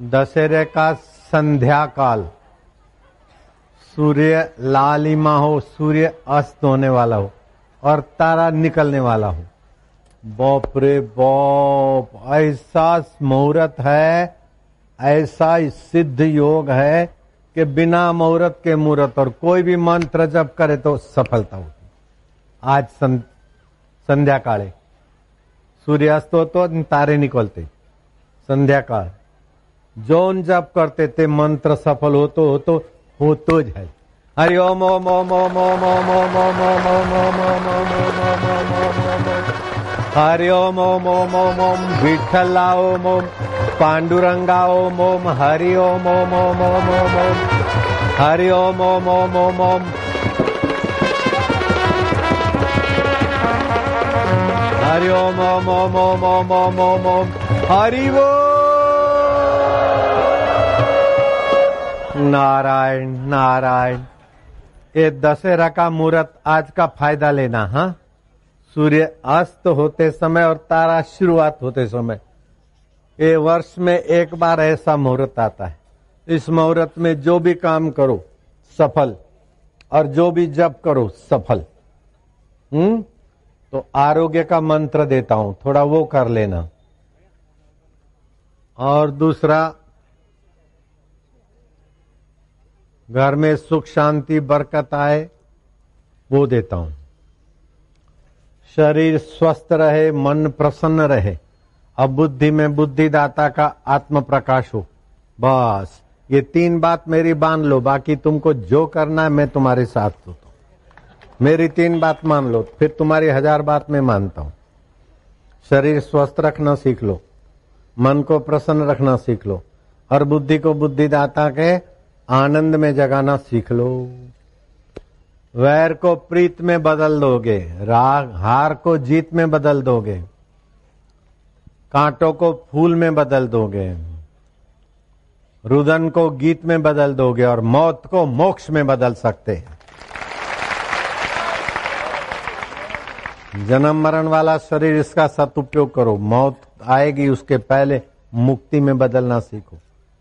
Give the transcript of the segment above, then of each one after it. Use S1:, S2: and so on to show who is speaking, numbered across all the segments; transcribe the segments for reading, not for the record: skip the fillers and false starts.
S1: दशहरे का संध्या काल, सूर्य लालिमा हो, सूर्य अस्त होने वाला हो और तारा निकलने वाला हो, बाप रे बाप, ऐसा मुहूर्त है, ऐसा सिद्ध योग है कि बिना मुहूर्त के मुहूर्त और कोई भी मंत्र जप करे तो सफलता होती। आज संध्या काले सूर्यास्त हो तो तारे निकलते, संध्या काल जोन जप करते ते मंत्र सफल हो तो जाए। हरि ओम ओम ओम ओम ओम ओम ओम ओम ओम ओम ओम ओम ओम ओम, हरि ओम ओम ओम ओम ओम, विठ्ठला ओम ओम, पांडुरंगा ओम ओम, हरि ओम ओम ओम ओम ओम ओम, हरि ओम ओम ओम ओम ओम, हरि ओम ओम ओम ओम ओम ओम ओम ओम, हरि वो नारायण नारायण। ये दशहरा का मुहूर्त आज का फायदा लेना। हाँ, सूर्य अस्त होते समय और तारा शुरुआत होते समय, ये वर्ष में एक बार ऐसा मुहूर्त आता है। इस मुहूर्त में जो भी काम करो सफल, और जो भी जप करो सफल। तो आरोग्य का मंत्र देता हूं, थोड़ा वो कर लेना। और दूसरा, घर में सुख शांति बरकत आए वो देता हूं। शरीर स्वस्थ रहे, मन प्रसन्न रहे, अब बुद्धि में बुद्धिदाता का आत्म प्रकाश हो, बस ये 3 बात मेरी मान लो। बाकी तुमको जो करना है मैं तुम्हारे साथ होता हूं। मेरी 3 बात मान लो, फिर तुम्हारी 1000 बात मैं मानता हूं। शरीर स्वस्थ रखना सीख लो, मन को प्रसन्न रखना सीख लो, और बुद्धि को बुद्धिदाता के आनंद में जगाना सीख लो। वैर को प्रीत में बदल दोगे, राग हार को जीत में बदल दोगे, कांटों को फूल में बदल दोगे, रुदन को गीत में बदल दोगे, और मौत को मोक्ष में बदल सकते हैं। जन्म मरण वाला शरीर, इसका सदुपयोग करो। मौत आएगी उसके पहले मुक्ति में बदलना सीखो।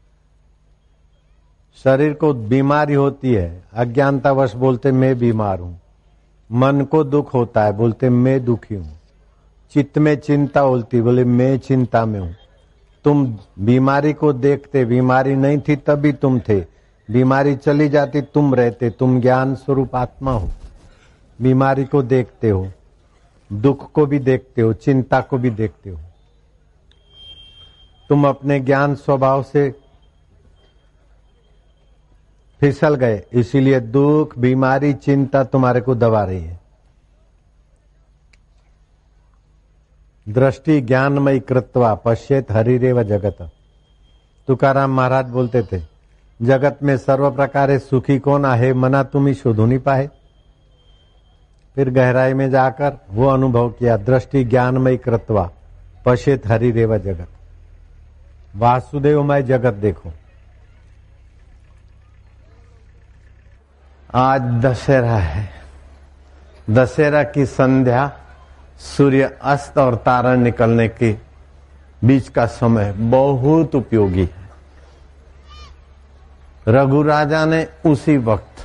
S1: शरीर को बीमारी होती है, अज्ञानतावश बोलते मैं बीमार हूं। मन को दुख होता है, बोलते मैं दुखी हूं। चित्त में चिंता होती, बोले मैं चिंता में हूं। तुम बीमारी को देखते, बीमारी नहीं थी तभी तुम थे, बीमारी चली जाती तुम रहते। तुम ज्ञान स्वरूप आत्मा हो, बीमारी को देखते हो, दुख को भी देखते हो, चिंता को भी देखते हो। तुम अपने ज्ञान स्वभाव से फिसल गए, इसीलिए दुख, बीमारी, चिंता तुम्हारे को दबा रही है। दृष्टि ज्ञानमयी कृत्वा पश्येत हरिरेव जगत। तुकाराम महाराज बोलते थे, जगत में सर्व प्रकारे सुखी कौन आहे, मना तुम्ही शोधू नहीं पाए। फिर गहराई में जाकर वो अनुभव किया, दृष्टि ज्ञानमयी कृत्वा पश्येत हरिरेव जगत। वासुदेवमय जगत देखो। आज दशहरा है, दशहरा की संध्या, सूर्य अस्त और तारा निकलने के बीच का समय बहुत उपयोगी है। रघु राजा ने उसी वक्त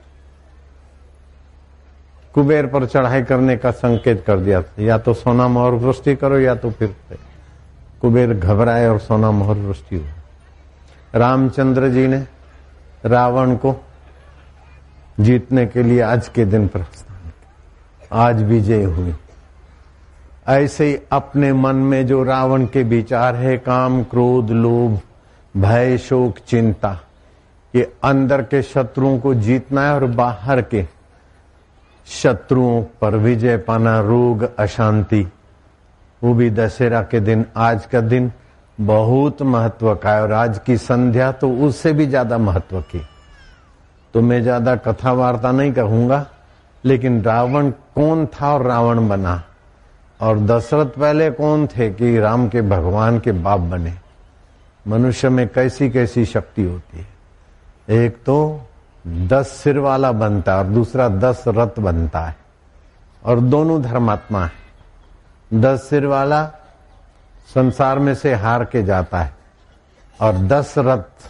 S1: कुबेर पर चढ़ाई करने का संकेत कर दिया था, या तो सोना मोहर वृष्टि करो, या तो फिर कुबेर घबराए और सोना मोहर वृष्टि हो। रामचंद्र जी ने रावण को जीतने के लिए आज के दिन प्रस्थान, आज विजय हुई। ऐसे ही अपने मन में जो रावण के विचार है, काम, क्रोध, लोभ, भय, शोक, चिंता, ये अंदर के शत्रुओं को जीतना है और बाहर के शत्रुओं पर विजय पाना, रोग, अशांति, वो भी दशहरा के दिन। आज का दिन बहुत महत्व का है, और आज की संध्या तो उससे भी ज्यादा महत्व की। तो मैं ज्यादा कथा वार्ता नहीं कहूंगा, लेकिन रावण कौन था और रावण बना, और दशरथ पहले कौन थे कि राम के भगवान के बाप बने। मनुष्य में कैसी कैसी शक्ति होती है। एक तो 10 सिर वाला बनता है और दूसरा 10 रथ बनता है, और दोनों धर्मात्मा है। 10 सिर वाला संसार में से हार के जाता है, और दशरथ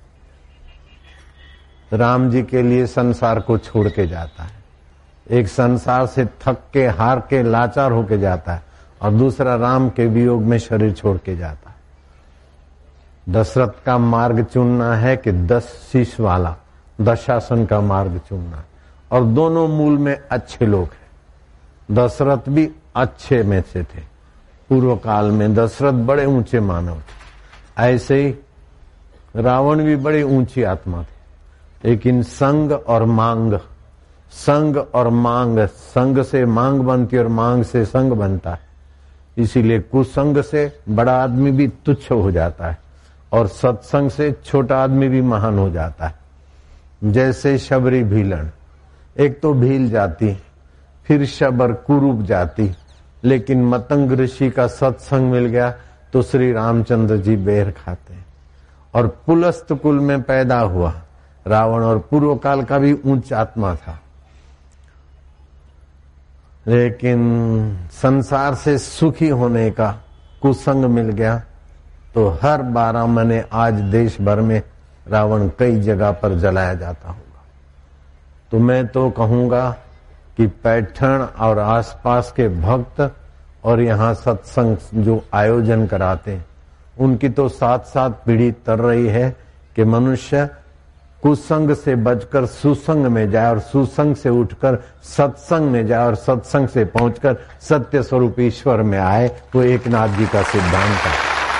S1: राम जी के लिए संसार को छोड़ के जाता है। एक संसार से थक के हार के लाचार होके जाता है और दूसरा राम के वियोग में शरीर छोड़ के जाता है। दशरथ का मार्ग चुनना है कि 10 शीश वाला दशासन का मार्ग चुनना है, और दोनों मूल में अच्छे लोग हैं। दशरथ भी अच्छे में से थे। पूर्व काल में दशरथ बड़े ऊंचे मानव थे, ऐसे ही रावण भी बड़ी ऊंची आत्मा थे। लेकिन संग और मांग, संग और मांग, संग से मांग बनती और मांग से संग बनता है। इसीलिए कुसंग से बड़ा आदमी भी तुच्छ हो जाता है और सत्संग से छोटा आदमी भी महान हो जाता है। जैसे शबरी भीलन, एक तो भील जाती, फिर शबर कुरूप जाती, लेकिन मतंग ऋषि का सत्संग मिल गया तो श्री रामचंद्र जी बेर खाते हैं। और पुलस्त कुल में पैदा हुआ रावण, और पूर्व काल का भी उच्च आत्मा था, लेकिन संसार से सुखी होने का कुसंग मिल गया तो हर 12 महीने आज देश भर में रावण कई जगह पर जलाया जाता होगा। तो मैं तो कहूंगा कि पैठण और आसपास के भक्त और यहाँ सत्संग जो आयोजन कराते हैं उनकी तो साथ साथ पीढ़ी तर रही है कि मनुष्य कुसंग से बचकर सुसंग में जाए और सुसंग से उठकर सत्संग में जाए और सत्संग से पहुंचकर सत्य स्वरूप ईश्वर में आए। वो एकनाथ जी का सिद्धांत है।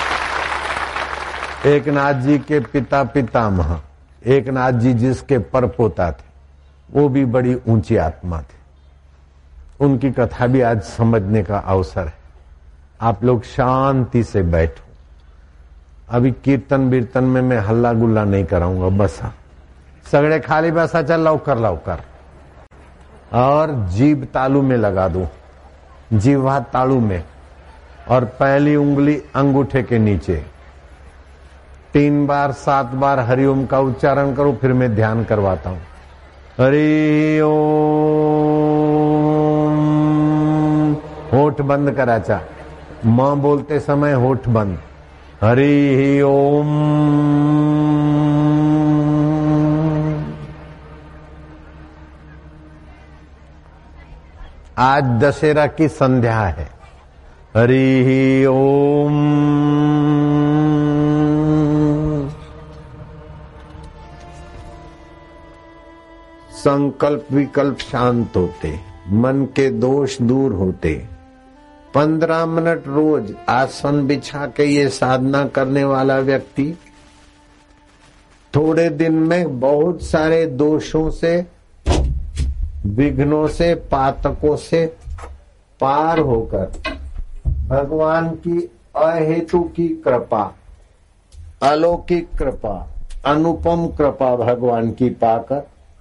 S1: एकनाथ जी के पिता पितामह, एकनाथ जी जिसके परपोता थे, वो भी बड़ी ऊंची आत्मा थे। उनकी कथा भी आज समझने का अवसर है। आप लोग शांति से बैठो। अभी कीर्तन बीर्तन में मैं हल्ला गुल्ला नहीं कराऊंगा, बस सगड़े खाली बसा, चल लवकर लवकर, और जीभ तालू में लगा दो, जीवा तालू में, और पहली उंगली अंगूठे के नीचे 3 बार 7 बार हरिओम का उच्चारण करो। फिर मैं ध्यान करवाता हूं। हरि ओम, होठ बंद कराचा, मां बोलते समय होठ बंद। हरि ओम। आज दशहरा की संध्या है। हरि ओम। संकल्प विकल्प शांत होते, मन के दोष दूर होते। 15 मिनट रोज आसन बिछा के ये साधना करने वाला व्यक्ति थोड़े दिन में बहुत सारे दोषों से, विघ्नों से, पातकों से पार होकर भगवान की अहेतु की कृपा, अलौकिक कृपा, अनुपम कृपा भगवान की पाकर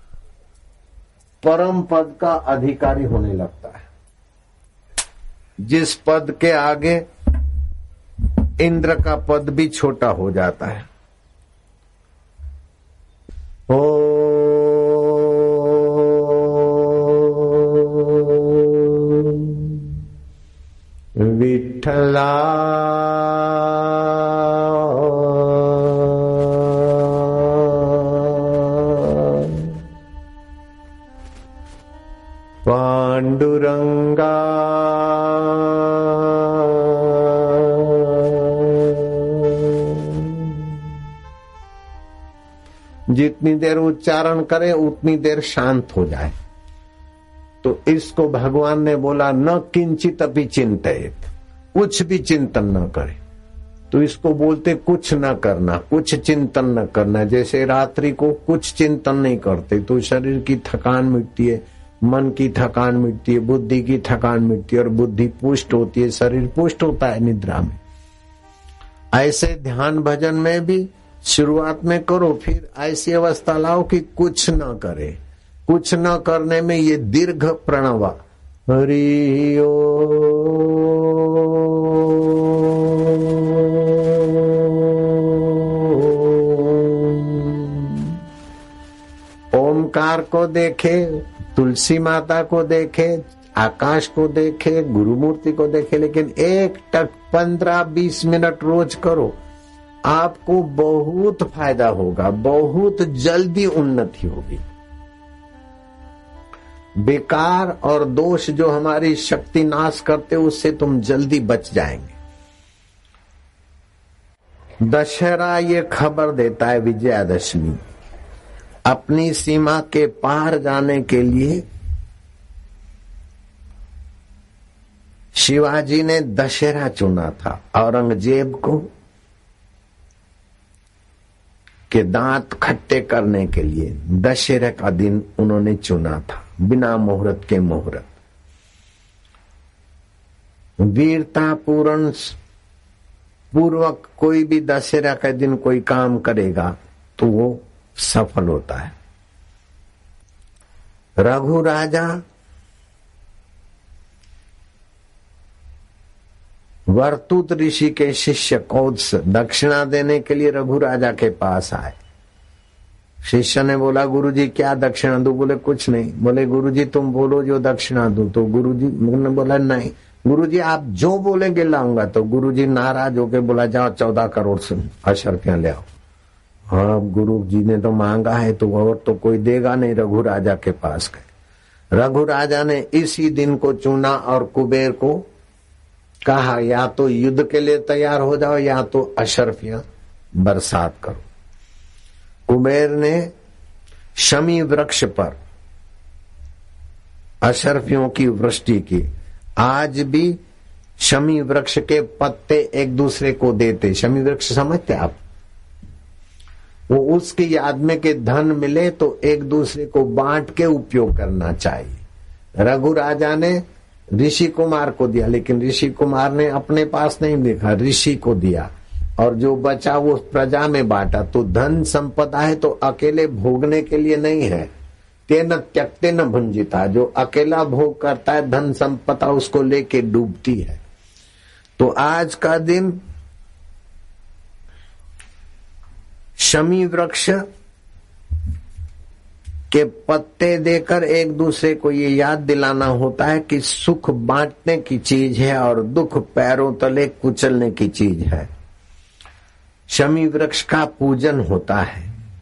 S1: परम पद का अधिकारी होने लगता है, जिस पद के आगे इंद्र का पद भी छोटा हो जाता है। ओ विठला पांडुरंगा जितनी देर उच्चारण करे उतनी देर शांत हो जाए। तो इसको भगवान ने बोला न किंचित अपि चिंतित, कुछ भी चिंतन न करे। तो इसको बोलते कुछ न करना, कुछ चिंतन न करना। जैसे रात्रि को कुछ चिंतन नहीं करते तो शरीर की थकान मिटती है, मन की थकान मिटती है, बुद्धि की थकान मिटती है और बुद्धि पुष्ट होती है, शरीर पुष्ट होता है निद्रा में। ऐसे ध्यान भजन में भी शुरुआत में करो, फिर ऐसी अवस्था लाओ कि कुछ न करे। कुछ न करने में ये दीर्घ प्रणव हरि ओमकार को देखे, तुलसी माता को देखे, आकाश को देखे, गुरु मूर्ति को देखे, लेकिन एक टक 15-20 मिनट रोज करो। आपको बहुत फायदा होगा, बहुत जल्दी उन्नति होगी। बेकार और दोष जो हमारी शक्ति नाश करते उससे तुम जल्दी बच जाएंगे। दशहरा ये खबर देता है, विजयादशमी अपनी सीमा के पार जाने के लिए शिवाजी ने दशहरा चुना था। औरंगजेब को के दांत खट्टे करने के लिए दशहरा का दिन उन्होंने चुना था, बिना मुहूर्त के मुहूर्त। वीरता पूर्वक कोई भी दशहरा के दिन कोई काम करेगा तो वो सफल होता है। रघु राजा वर्तुत ऋषि के शिष्य कौत्स दक्षिणा देने के लिए रघु राजा के पास आए। शिष्य ने बोला, गुरुजी क्या दक्षिणा दूं? बोले कुछ नहीं। बोले गुरुजी तुम बोलो जो दक्षिणा दूं। तो गुरुजी ने बोला नहीं गुरुजी आप जो बोलेंगे लाऊंगा। तो गुरुजी नाराज होके बोला जाओ 14 करोड़ से अशर्फियां ले आओ। हाँ गुरु जी ने तो मांगा है तो और तो कोई देगा नहीं। रघु राजा के पास गए। रघु राजा ने इसी दिन को चुना और कुबेर को कहा या तो युद्ध के लिए तैयार हो जाओ या तो अशर्फियां बरसात करो। कुबेर ने शमी वृक्ष पर अशर्फियों की वृष्टि की। आज भी शमी वृक्ष के पत्ते एक दूसरे को देते। शमी वृक्ष समझते आप? वो उसकी याद में के धन मिले तो एक दूसरे को बांट के उपयोग करना चाहिए। रघु राजा ने ऋषि कुमार को दिया, लेकिन ऋषि कुमार ने अपने पास नहीं देखा, ऋषि को दिया और जो बचा वो प्रजा में बांटा। तो धन संपदा है तो अकेले भोगने के लिए नहीं है। तेन त्यक्ते न भुंजिता, जो अकेला भोग करता है धन संपदा उसको लेके डूबती है। तो आज का दिन शमी वृक्ष के पत्ते देकर एक दूसरे को ये याद दिलाना होता है कि सुख बांटने की चीज है और दुख पैरों तले कुचलने की चीज है। शमी वृक्ष का पूजन होता है।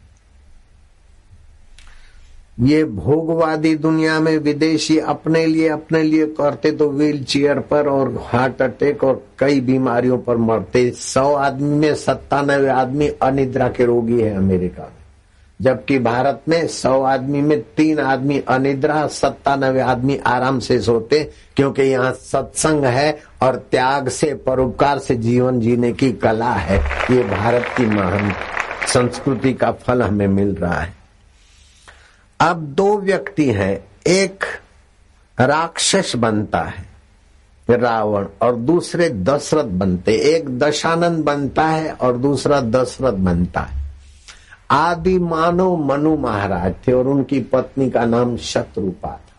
S1: ये भोगवादी दुनिया में विदेशी अपने लिए करते तो व्हील चेयर पर और हार्ट अटैक और कई बीमारियों पर मरते। 100 आदमी में 97 आदमी अनिद्रा के रोगी है अमेरिका में, जबकि भारत में 100 आदमी में 3 आदमी अनिद्रा, 97 आदमी आराम से सोते, क्योंकि यहाँ सत्संग है और त्याग से परोपकार से जीवन जीने की कला है। ये भारत की महान संस्कृति का फल हमें मिल रहा है। अब 2 व्यक्ति हैं, एक राक्षस बनता है रावण और दूसरे दशरथ बनते। एक दशानंद बनता है और दूसरा दशरथ बनता है। आदि मानव मनु महाराज थे और उनकी पत्नी का नाम शत्रुपा था।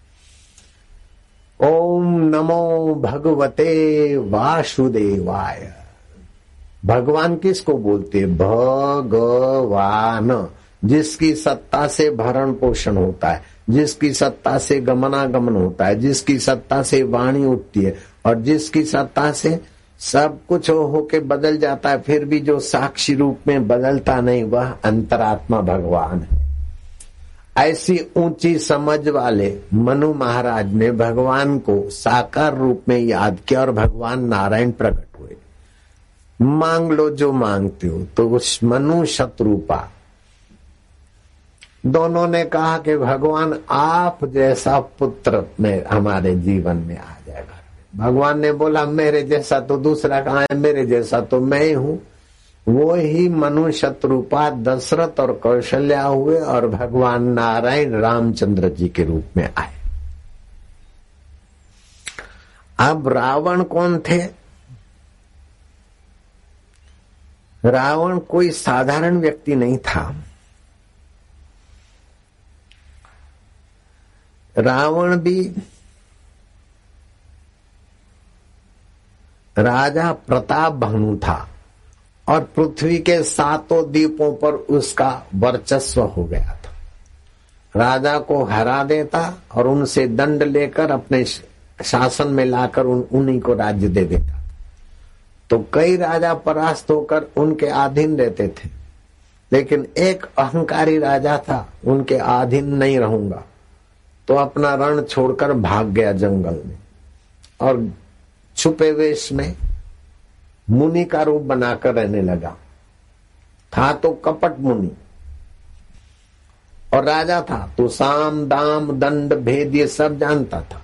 S1: ओम नमो भगवते वासुदेवाय। भगवान किसको बोलते? भगवान, जिसकी सत्ता से भरण पोषण होता है, जिसकी सत्ता से गमनागमन होता है, जिसकी सत्ता से वाणी उठती है और जिसकी सत्ता से सब कुछ होके बदल जाता है, फिर भी जो साक्षी रूप में बदलता नहीं वह अंतरात्मा भगवान है। ऐसी ऊंची समझ वाले मनु महाराज ने भगवान को साकार रूप में याद किया और भगवान नारायण प्रकट हुए। मांग लो जो मांगते हो। तो उस मनु शत्रुपा दोनों ने कहा कि भगवान आप जैसा पुत्र में हमारे जीवन में आ जाएगा। भगवान ने बोला मेरे जैसा तो दूसरा कहाँ है, मेरे जैसा तो मैं ही हूँ। वो ही मनु शत्रुपा दशरथ और कौशल्या हुए और भगवान नारायण रामचंद्र जी के रूप में आए। अब रावण कौन थे? रावण कोई साधारण व्यक्ति नहीं था। रावण भी राजा प्रताप भानु था और पृथ्वी के 7 द्वीपों पर उसका वर्चस्व हो गया था। राजा को हरा देता और उनसे दंड लेकर अपने शासन में लाकर उन्हीं को राज्य दे देता।
S2: तो कई राजा परास्त होकर उनके अधीन रहते थे, लेकिन एक अहंकारी राजा था, उनके अधीन नहीं रहूंगा, तो अपना रण छोड़कर भाग गया जंगल में और छुपे वेश में मुनि का रूप बनाकर रहने लगा। था तो कपट मुनि और राजा था, तो साम दाम दंड भेद ये सब जानता था।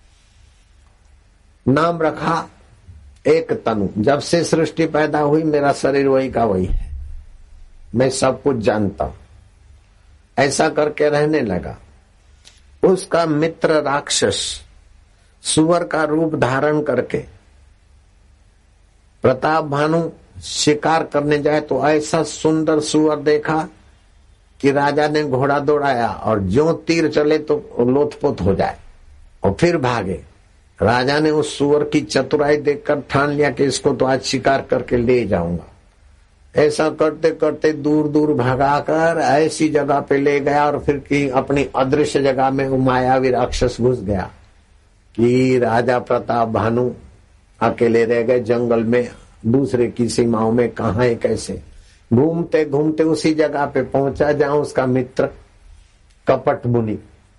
S2: नाम रखा एक तनु। जब से सृष्टि पैदा हुई मेरा शरीर वही का वही है, मैं सब कुछ जानता हूं, ऐसा करके रहने लगा। उसका मित्र राक्षस सुअर का रूप धारण करके प्रताप भानु शिकार करने जाए तो ऐसा सुंदर सुअर देखा कि राजा ने घोड़ा दौड़ाया और ज्यों तीर चले तो लोथपोथ हो जाए और फिर भागे। राजा ने उस सुअर की चतुराई देखकर ठान लिया कि इसको तो आज शिकार करके ले जाऊंगा। ऐसा करते करते दूर दूर भगाकर ऐसी जगह पे ले गया और फिर की अपनी अदृश्य जगह में मायावी राक्षस घुस गया कि राजा प्रताप भानु अकेले रह गए जंगल में, दूसरे की सीमाओं में। कहाँ है कैसे घूमते घूमते उसी जगह पे पहुंचा जहां उसका मित्र कपट मुनि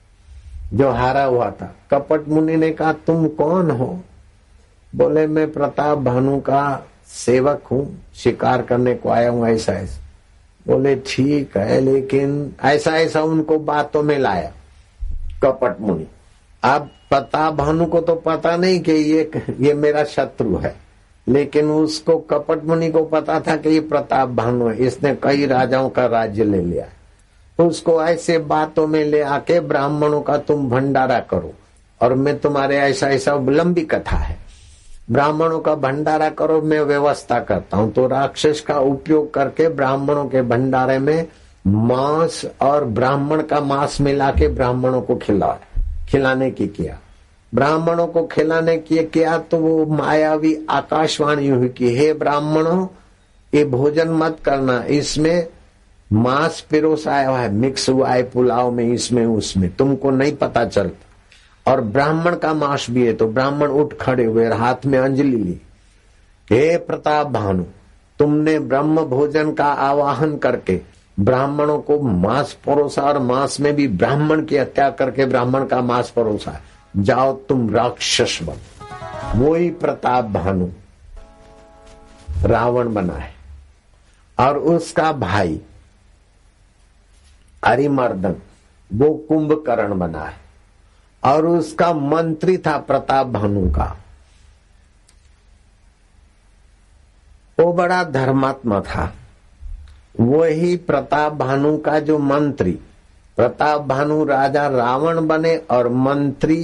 S2: जो हारा हुआ था। कपट मुनि ने कहा तुम कौन हो? बोले मैं प्रताप भानु का सेवक हूं, शिकार करने को आया हूं ऐसा ऐसा। बोले ठीक है, लेकिन ऐसा ऐसा उनको बातों में लाया कपट मुनि। अब प्रताप भानु को तो पता नहीं कि ये मेरा शत्रु है, लेकिन उसको कपट मुनि को पता था कि ये प्रताप भानु है, इसने कई राजाओं का राज्य ले लिया। उसको ऐसे बातों में ले आके ब्राह्मणों का तुम भंडारा करो और मैं तुम्हारे ऐसा ऐसा लंबी कथा है, ब्राह्मणों का भंडारा करो, मैं व्यवस्था करता हूं। तो राक्षस का उपयोग करके ब्राह्मणों के भंडारे में मांस और ब्राह्मण का मांस मिला के ब्राह्मणों को खिलाने की किया। ब्राह्मणों को खिलाने की किया तो वो मायावी आकाशवाणी हुई कि हे ब्राह्मणों, ये भोजन मत करना, इसमें मांस पिरोसाया हुआ है, मिक्स हुआ है पुलाव में, इसमें उसमें, तुमको नहीं पता चलता। और ब्राह्मण का मांस भी है। तो ब्राह्मण उठ खड़े हुए, हाथ में अंजलि ली, हे प्रताप भानु, तुमने ब्रह्म भोजन का आवाहन करके ब्राह्मणों को मांस परोसा और मांस में भी ब्राह्मण की हत्या करके ब्राह्मण का मांस परोसा, जाओ तुम राक्षस बनो। वही प्रताप भानु रावण बना है और उसका भाई अरिमर्दन वो कुंभकर्ण बना है और उसका मंत्री था प्रताप भानु का, वो बड़ा धर्मात्मा था। वही प्रताप भानु का जो मंत्री, प्रताप भानु राजा रावण बने और मंत्री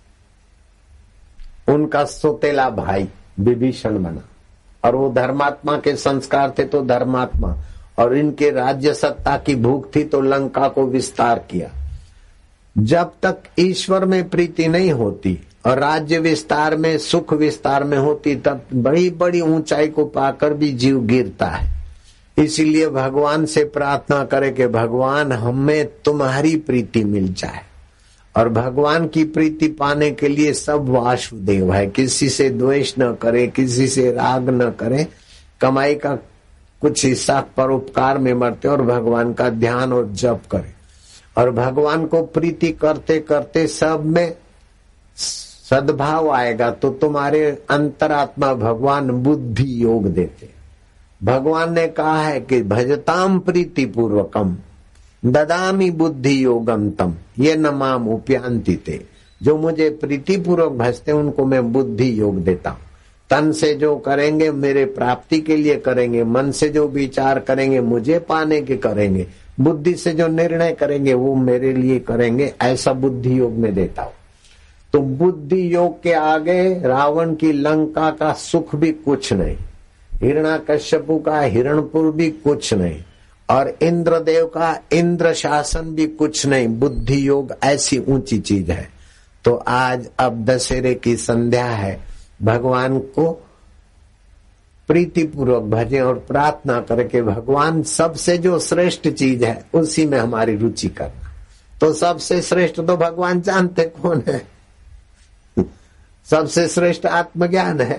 S2: उनका सोतेला भाई विभीषण बना। और वो धर्मात्मा के संस्कार थे तो धर्मात्मा, और इनके राज्य सत्ता की भूख थी तो लंका को विस्तार किया। जब तक ईश्वर में प्रीति नहीं होती और राज्य विस्तार में सुख विस्तार में होती, तब बड़ी बड़ी ऊंचाई को पाकर भी जीव गिरता है। इसीलिए भगवान से प्रार्थना करे कि भगवान हमें तुम्हारी प्रीति मिल जाए। और भगवान की प्रीति पाने के लिए सब वासुदेव है, किसी से द्वेष न करे, किसी से राग न करे, कमाई का कुछ हिस्सा परोपकार में मरते और भगवान का ध्यान और जप करे। और भगवान को प्रीति करते करते सब में सद्भाव आएगा तो तुम्हारे अंतरात्मा भगवान बुद्धि योग देते। भगवान ने कहा है कि भजताम प्रीति पूर्वकम ददामी बुद्धि योगम तम ये न माम उपयांति ते। जो मुझे प्रीति पूर्वक भजते उनको मैं बुद्धि योग देता हूं। तन से जो करेंगे मेरे प्राप्ति के लिए करेंगे, मन से जो विचार करेंगे मुझे पाने के करेंगे, बुद्धि से जो निर्णय करेंगे वो मेरे लिए करेंगे, ऐसा बुद्धि योग में देता हूं। तो बुद्धि योग के आगे रावण की लंका का सुख भी कुछ नहीं, हिरण्याकश्यपु का हिरणपुर भी कुछ नहीं, और इंद्रदेव का इंद्र शासन भी कुछ नहीं। बुद्धि योग ऐसी ऊंची चीज है। तो आज अब दशहरे की संध्या है, भगवान को प्रीति पूर्वक भजें और प्रार्थना करके भगवान सबसे जो श्रेष्ठ चीज है उसी में हमारी रुचि करना। तो सबसे श्रेष्ठ तो भगवान जानते कौन है, सबसे श्रेष्ठ आत्मज्ञान है।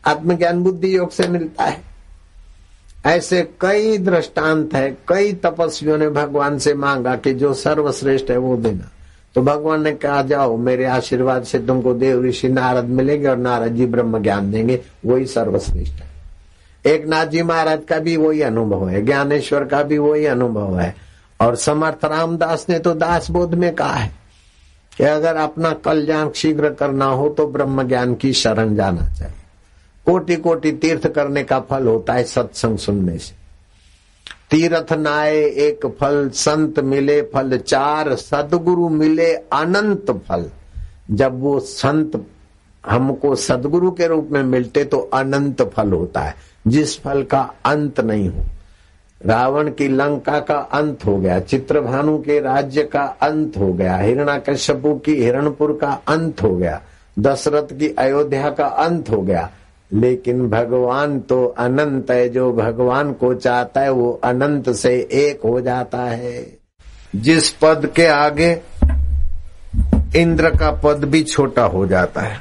S2: आत्मज्ञान बुद्धि योग से मिलता है। ऐसे कई दृष्टांत है, कई तपस्वियों ने भगवान से मांगा कि जो सर्वश्रेष्ठ है वो देना, तो भगवान ने कहा जाओ मेरे आशीर्वाद से तुमको देव ऋषि नारद मिलेंगे और नारद जी ब्रह्म ज्ञान देंगे, वही सर्वश्रेष्ठ है। एक नाथ जी महाराज का भी वही अनुभव है, ज्ञानेश्वर का भी वही अनुभव है, और समर्थ रामदास ने तो दास बोध में कहा है कि अगर अपना कल्याण शीघ्र करना हो तो ब्रह्म ज्ञान की शरण जाना चाहिए। कोटि कोटि तीर्थ करने का फल होता है सत्संग सुनने से। तीर्थ नाए एक फल, संत मिले फल चार, सदगुरु मिले अनंत फल। जब वो संत हमको सदगुरु के रूप में मिलते तो अनंत फल होता है, जिस फल का अंत नहीं हो। रावण की लंका का अंत हो गया, चित्रभानु के राज्य का अंत हो गया, हिरण्याकश्यपु की हिरणपुर का अंत हो गया, दशरथ की अयोध्या का अंत हो गया, लेकिन भगवान तो अनंत है। जो भगवान को चाहता है वो अनंत से एक हो जाता है। जिस पद के आगे इंद्र का पद भी छोटा हो जाता है।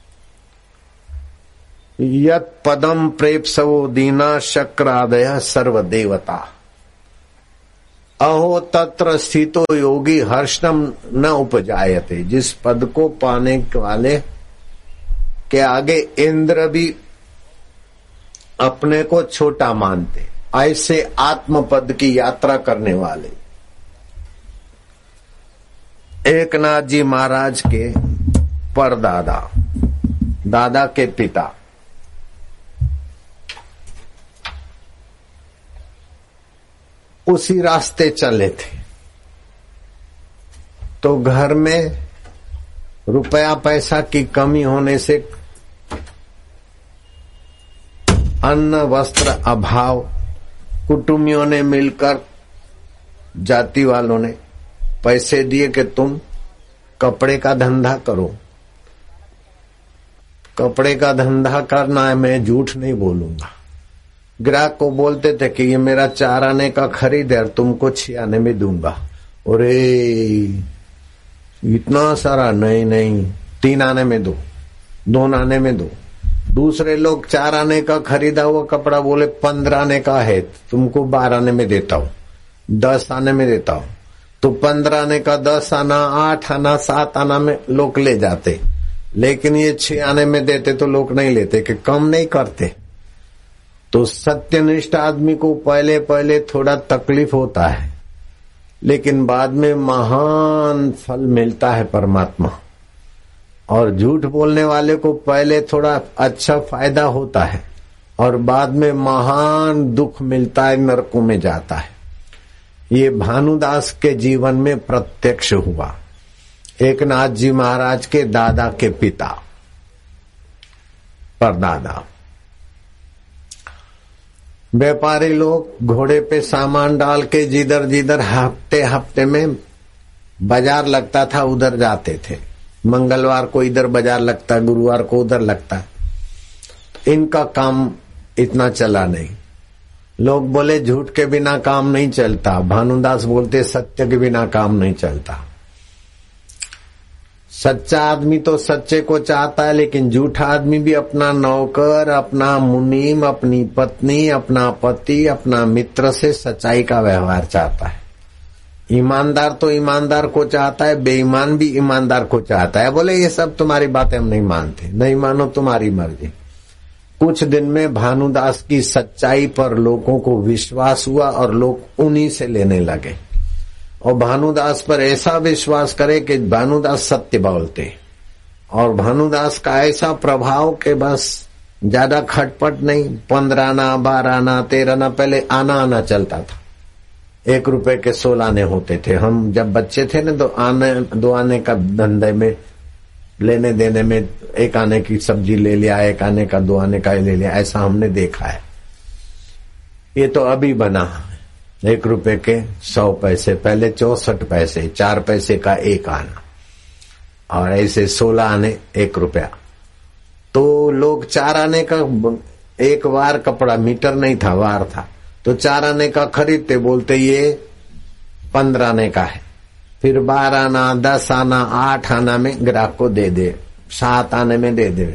S2: यत पदम प्रेप्सवो दीना शक्रादय सर्वदेवता, अहो तत्र स्थितो योगी हर्षम न उपजायते। जिस पद को पाने वाले के आगे इंद्र भी अपने को छोटा मानते, ऐसे आत्म पद की यात्रा करने वाले। एक नाथ जी महाराज के परदादा, दादा के पिता, उसी रास्ते चले थे, तो घर में रुपया पैसा की कमी होने से अन्न वस्त्र अभाव, कुटुंबियों ने मिलकर, जाति वालों ने पैसे दिए कि तुम कपड़े का धंधा करो। कपड़े का धंधा करना है, मैं झूठ नहीं बोलूंगा। ग्राहक को बोलते थे कि ये मेरा 4 आने का खरीद है और तुमको 6 आने में दूंगा। अरे इतना सारा, नहीं 3 आने में दो, 2 आने में दो। दूसरे लोग 4 आने का खरीदा हुआ कपड़ा बोले 15 आने का है, तुमको 12 आने में देता हूं, 10 आने में देता हूं। तो 15 आने का 10 आना, 8 आना, 7 आना में लोग ले जाते, लेकिन ये 6 आने में देते तो लोग नहीं लेते, कि कम नहीं करते। तो सत्यनिष्ठ आदमी को पहले पहले थोड़ा तकलीफ होता है, लेकिन बाद में महान फल मिलता है परमात्मा। और झूठ बोलने वाले को पहले थोड़ा अच्छा फायदा होता है और बाद में महान दुख मिलता है, नरकों में जाता है। ये भानुदास के जीवन में प्रत्यक्ष हुआ। एक नाथ जी महाराज के दादा के पिता, परदादा, व्यापारी लोग घोड़े पे सामान डाल के जिधर जिधर हफ्ते हफ्ते में बाजार लगता था उधर जाते थे। मंगलवार को इधर बाजार लगता, गुरुवार को उधर लगता। इनका काम इतना चला नहीं। लोग बोले झूठ के बिना काम नहीं चलता, भानुदास बोलते सत्य के बिना काम नहीं चलता। सच्चा आदमी तो सच्चे को चाहता है, लेकिन झूठा आदमी भी अपना नौकर, अपना मुनीम, अपनी पत्नी, अपना पति, अपना मित्र से सच्चाई का व्यवहार चाहता है। ईमानदार तो ईमानदार को चाहता है, बेईमान भी ईमानदार को चाहता है। बोले ये सब तुम्हारी बातें हम नहीं मानते, नहीं मानो तुम्हारी मर्जी। कुछ दिन में भानुदास की सच्चाई पर लोगों को विश्वास हुआ और लोग उन्हीं से लेने लगे, और भानुदास पर ऐसा विश्वास करे कि भानुदास सत्य बोलते, और भानुदास का ऐसा प्रभाव कि बस ज्यादा खटपट नहीं। 15 आना, 12 आना, 13 आना, पहले आना चलता था। 1 रुपए के 16 आने होते थे। हम जब बच्चे थे ना, तो 2 आने का धंधे में, लेने देने में 1 आने की सब्जी ले लिया, 1 आने का 2 आने का ले लिया, ऐसा हमने देखा है। ये तो अभी बना 1 रुपए के 100 पैसे, पहले 64 पैसे, 4 पैसे का 1 आना, और ऐसे 16 आने 1 रुपया। तो लोग 4 आने का एक वार कपड़ा, मीटर नहीं था, वार था, तो 4 आने का खरीदते, बोलते ये 15 आने का है। फिर 12 आना, 10 आना, 8 आना में ग्राहक को दे दे, 7 आने में दे दे।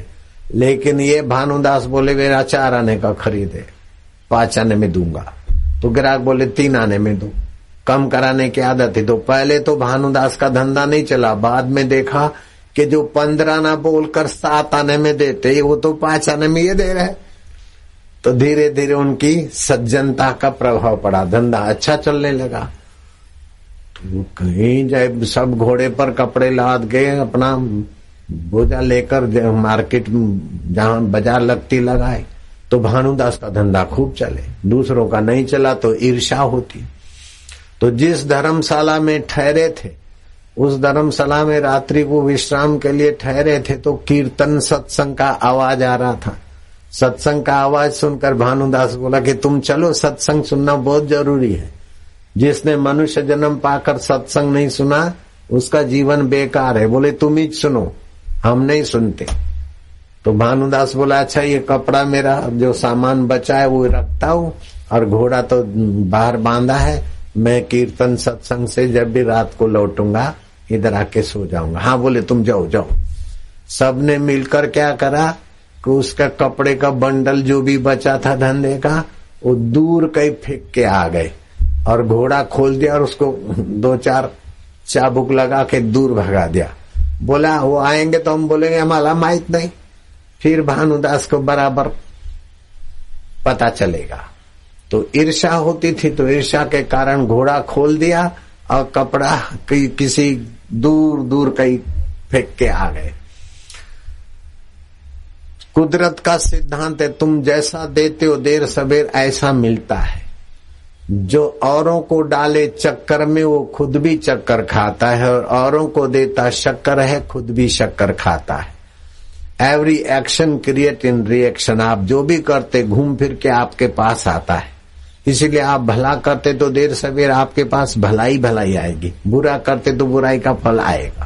S2: लेकिन ये भानुदास बोले मेरा 4 आने का खरीदे, 5 आने में दूंगा। तो ग्राहक बोले 3 आने में दो, कम कराने की आदत है। तो पहले तो भानुदास का धंधा नहीं चला, बाद में देखा कि जो 15 आना बोलकर 7 आने में देते, वो तो 5 आने में ये दे रहे। तो धीरे धीरे उनकी सज्जनता का प्रभाव पड़ा, धंधा अच्छा चलने लगा। तो कहीं जब सब घोड़े पर कपड़े लाद गए, अपना बोझा लेकर मार्केट जहां बाजार लगती लगाए, तो भानुदास का धंधा खूब चले। दूसरों का नहीं चला तो ईर्ष्या होती। तो जिस धर्मशाला में ठहरे थे, उस धर्मशाला में रात्रि को विश्राम के लिए ठहरे थे, तो कीर्तन सत्संग का आवाज आ रहा था। सत्संग का आवाज सुनकर भानुदास बोला कि तुम चलो, सत्संग सुनना बहुत जरूरी है। जिसने मनुष्य जन्म पाकर सत्संग नहीं सुना, उसका जीवन बेकार है। बोले तुम ही सुनो, हम नहीं सुनते। तो भानुदास बोला अच्छा, ये कपड़ा मेरा जो सामान बचा है वो रखता हूँ, और घोड़ा तो बाहर बांधा है, मैं कीर्तन सत्संग से जब भी रात को लौटूंगा इधर आके सो जाऊंगा। हाँ बोले तुम जाओ जाओ। सबने मिलकर क्या करा कि उसका कपड़े का बंडल जो भी बचा था धंधे का, वो दूर कहीं फेंक के आ गए, और घोड़ा खोल दिया और उसको 2-4 चाबुक लगा के दूर भगा दिया। बोला वो आएंगे तो हम बोलेंगे हमारा माहित नहीं, फिर भानुदास को बराबर पता चलेगा। तो ईर्ष्या होती थी, तो ईर्ष्या के कारण घोड़ा खोल दिया और कपड़ा किसी दूर दूर कहीं फेंक के आ गए। कुदरत का सिद्धांत है, तुम जैसा देते हो देर सबेर ऐसा मिलता है। जो औरों को डाले चक्कर में वो खुद भी चक्कर खाता है, और औरों को देता शक्कर है, खुद भी शक्कर खाता है। Every action create in reaction. आप जो भी करते घूम फिर के आपके पास आता है। इसीलिए आप भला करते तो देर सवेर आपके पास भलाई भलाई आएगी, बुरा करते तो बुराई का फल आएगा।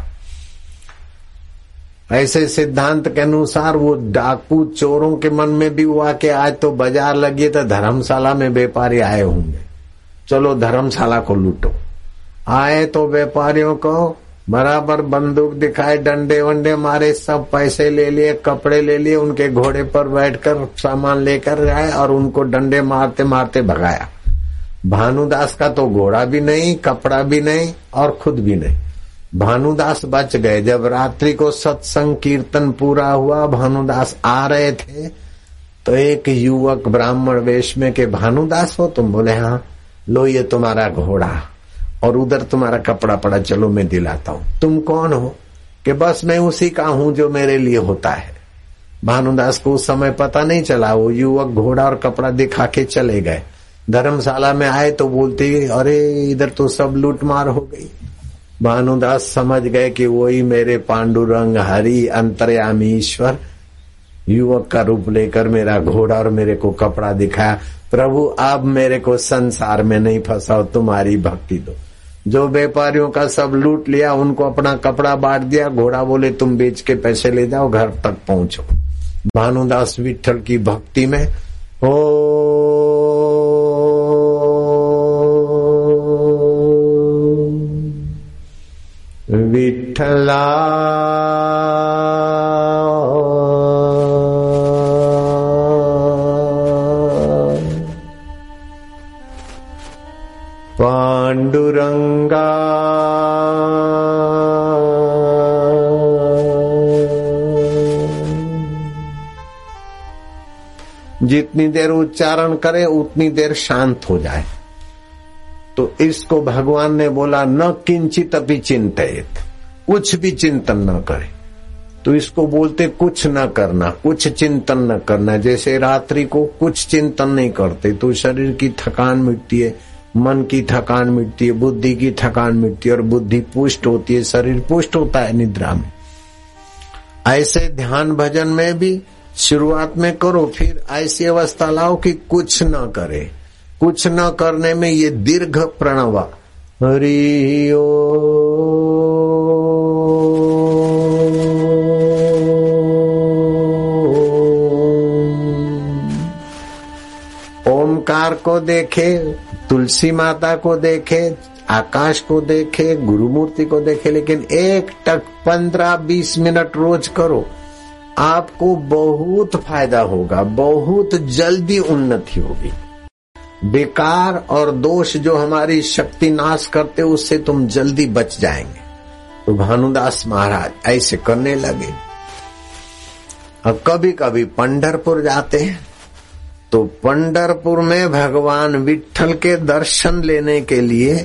S2: ऐसे सिद्धांत के अनुसार वो डाकू चोरों के मन में भी हुआ कि आज तो बाजार लगी तो धर्मशाला में व्यापारी आए होंगे, चलो धर्मशाला को लूटो। आए तो व्यापारियों को बराबर बंदूक दिखाए, डंडे वंडे मारे, सब पैसे ले लिए, कपड़े ले लिए, उनके घोड़े पर बैठकर सामान लेकर गए और उनको डंडे मारते मारते भगाया। भानुदास का तो घोड़ा भी नहीं, कपड़ा भी नहीं और खुद भी नहीं। भानुदास बच गए। जब रात्रि को सत्संग कीर्तन पूरा हुआ, भानुदास आ रहे थे तो एक युवक ब्राह्मण वेश में के भानुदास हो तुम? बोले हाँ। लो ये तुम्हारा घोड़ा और उधर तुम्हारा कपड़ा पड़ा, चलो मैं दिलाता हूँ। तुम कौन हो? कि बस मैं उसी का हूँ जो मेरे लिए होता है। भानुदास को उस समय पता नहीं चला। वो युवक घोड़ा और कपड़ा दिखा के चले गए। धर्मशाला में आए तो बोलते अरे इधर तो सब लूटमार हो गई। भानुदास समझ गए कि वही मेरे पांडुरंग हरि अंतर्यामी ईश्वर युवक का रूप लेकर मेरा घोड़ा और मेरे को कपड़ा दिखाया। प्रभु अब मेरे को संसार में नहीं फंसाओ, तुम्हारी भक्ति दो। जो व्यापारियों का सब लूट लिया उनको अपना कपड़ा बांट दिया। घोड़ा बोले तुम बेच के पैसे ले जाओ, घर तक पहुंचो। भानुदास विठल की भक्ति में विठला पांडुरंगा जितनी देर उच्चारण करे उतनी देर शांत हो जाए। तो इसको भगवान ने बोला न किंचित अपि चिंतयेत, कुछ भी चिंतन न करे। तो इसको बोलते कुछ न करना, कुछ चिंतन न करना। जैसे रात्रि को कुछ चिंतन नहीं करते तो शरीर की थकान मिटती है, मन की थकान मिटती है, बुद्धि की थकान मिटती है और बुद्धि पुष्ट होती है, शरीर पुष्ट होता है निद्रा में। ऐसे ध्यान भजन में भी शुरुआत में करो, फिर ऐसी अवस्था लाओ कि कुछ न करे। कुछ न करने में ये दीर्घ प्रणव हरि ओमकार को देखे, तुलसी माता को देखे, आकाश को देखे, गुरु मूर्ति को देखे, लेकिन एक टक 15-20 मिनट रोज करो। आपको बहुत फायदा होगा, बहुत जल्दी उन्नति होगी। बेकार और दोष जो हमारी शक्ति नाश करते उससे तुम जल्दी बच जाएंगे। तो भानुदास महाराज ऐसे करने लगे। और कभी कभी पंढरपुर जाते हैं तो पंढरपुर में भगवान विट्ठल के दर्शन लेने के लिए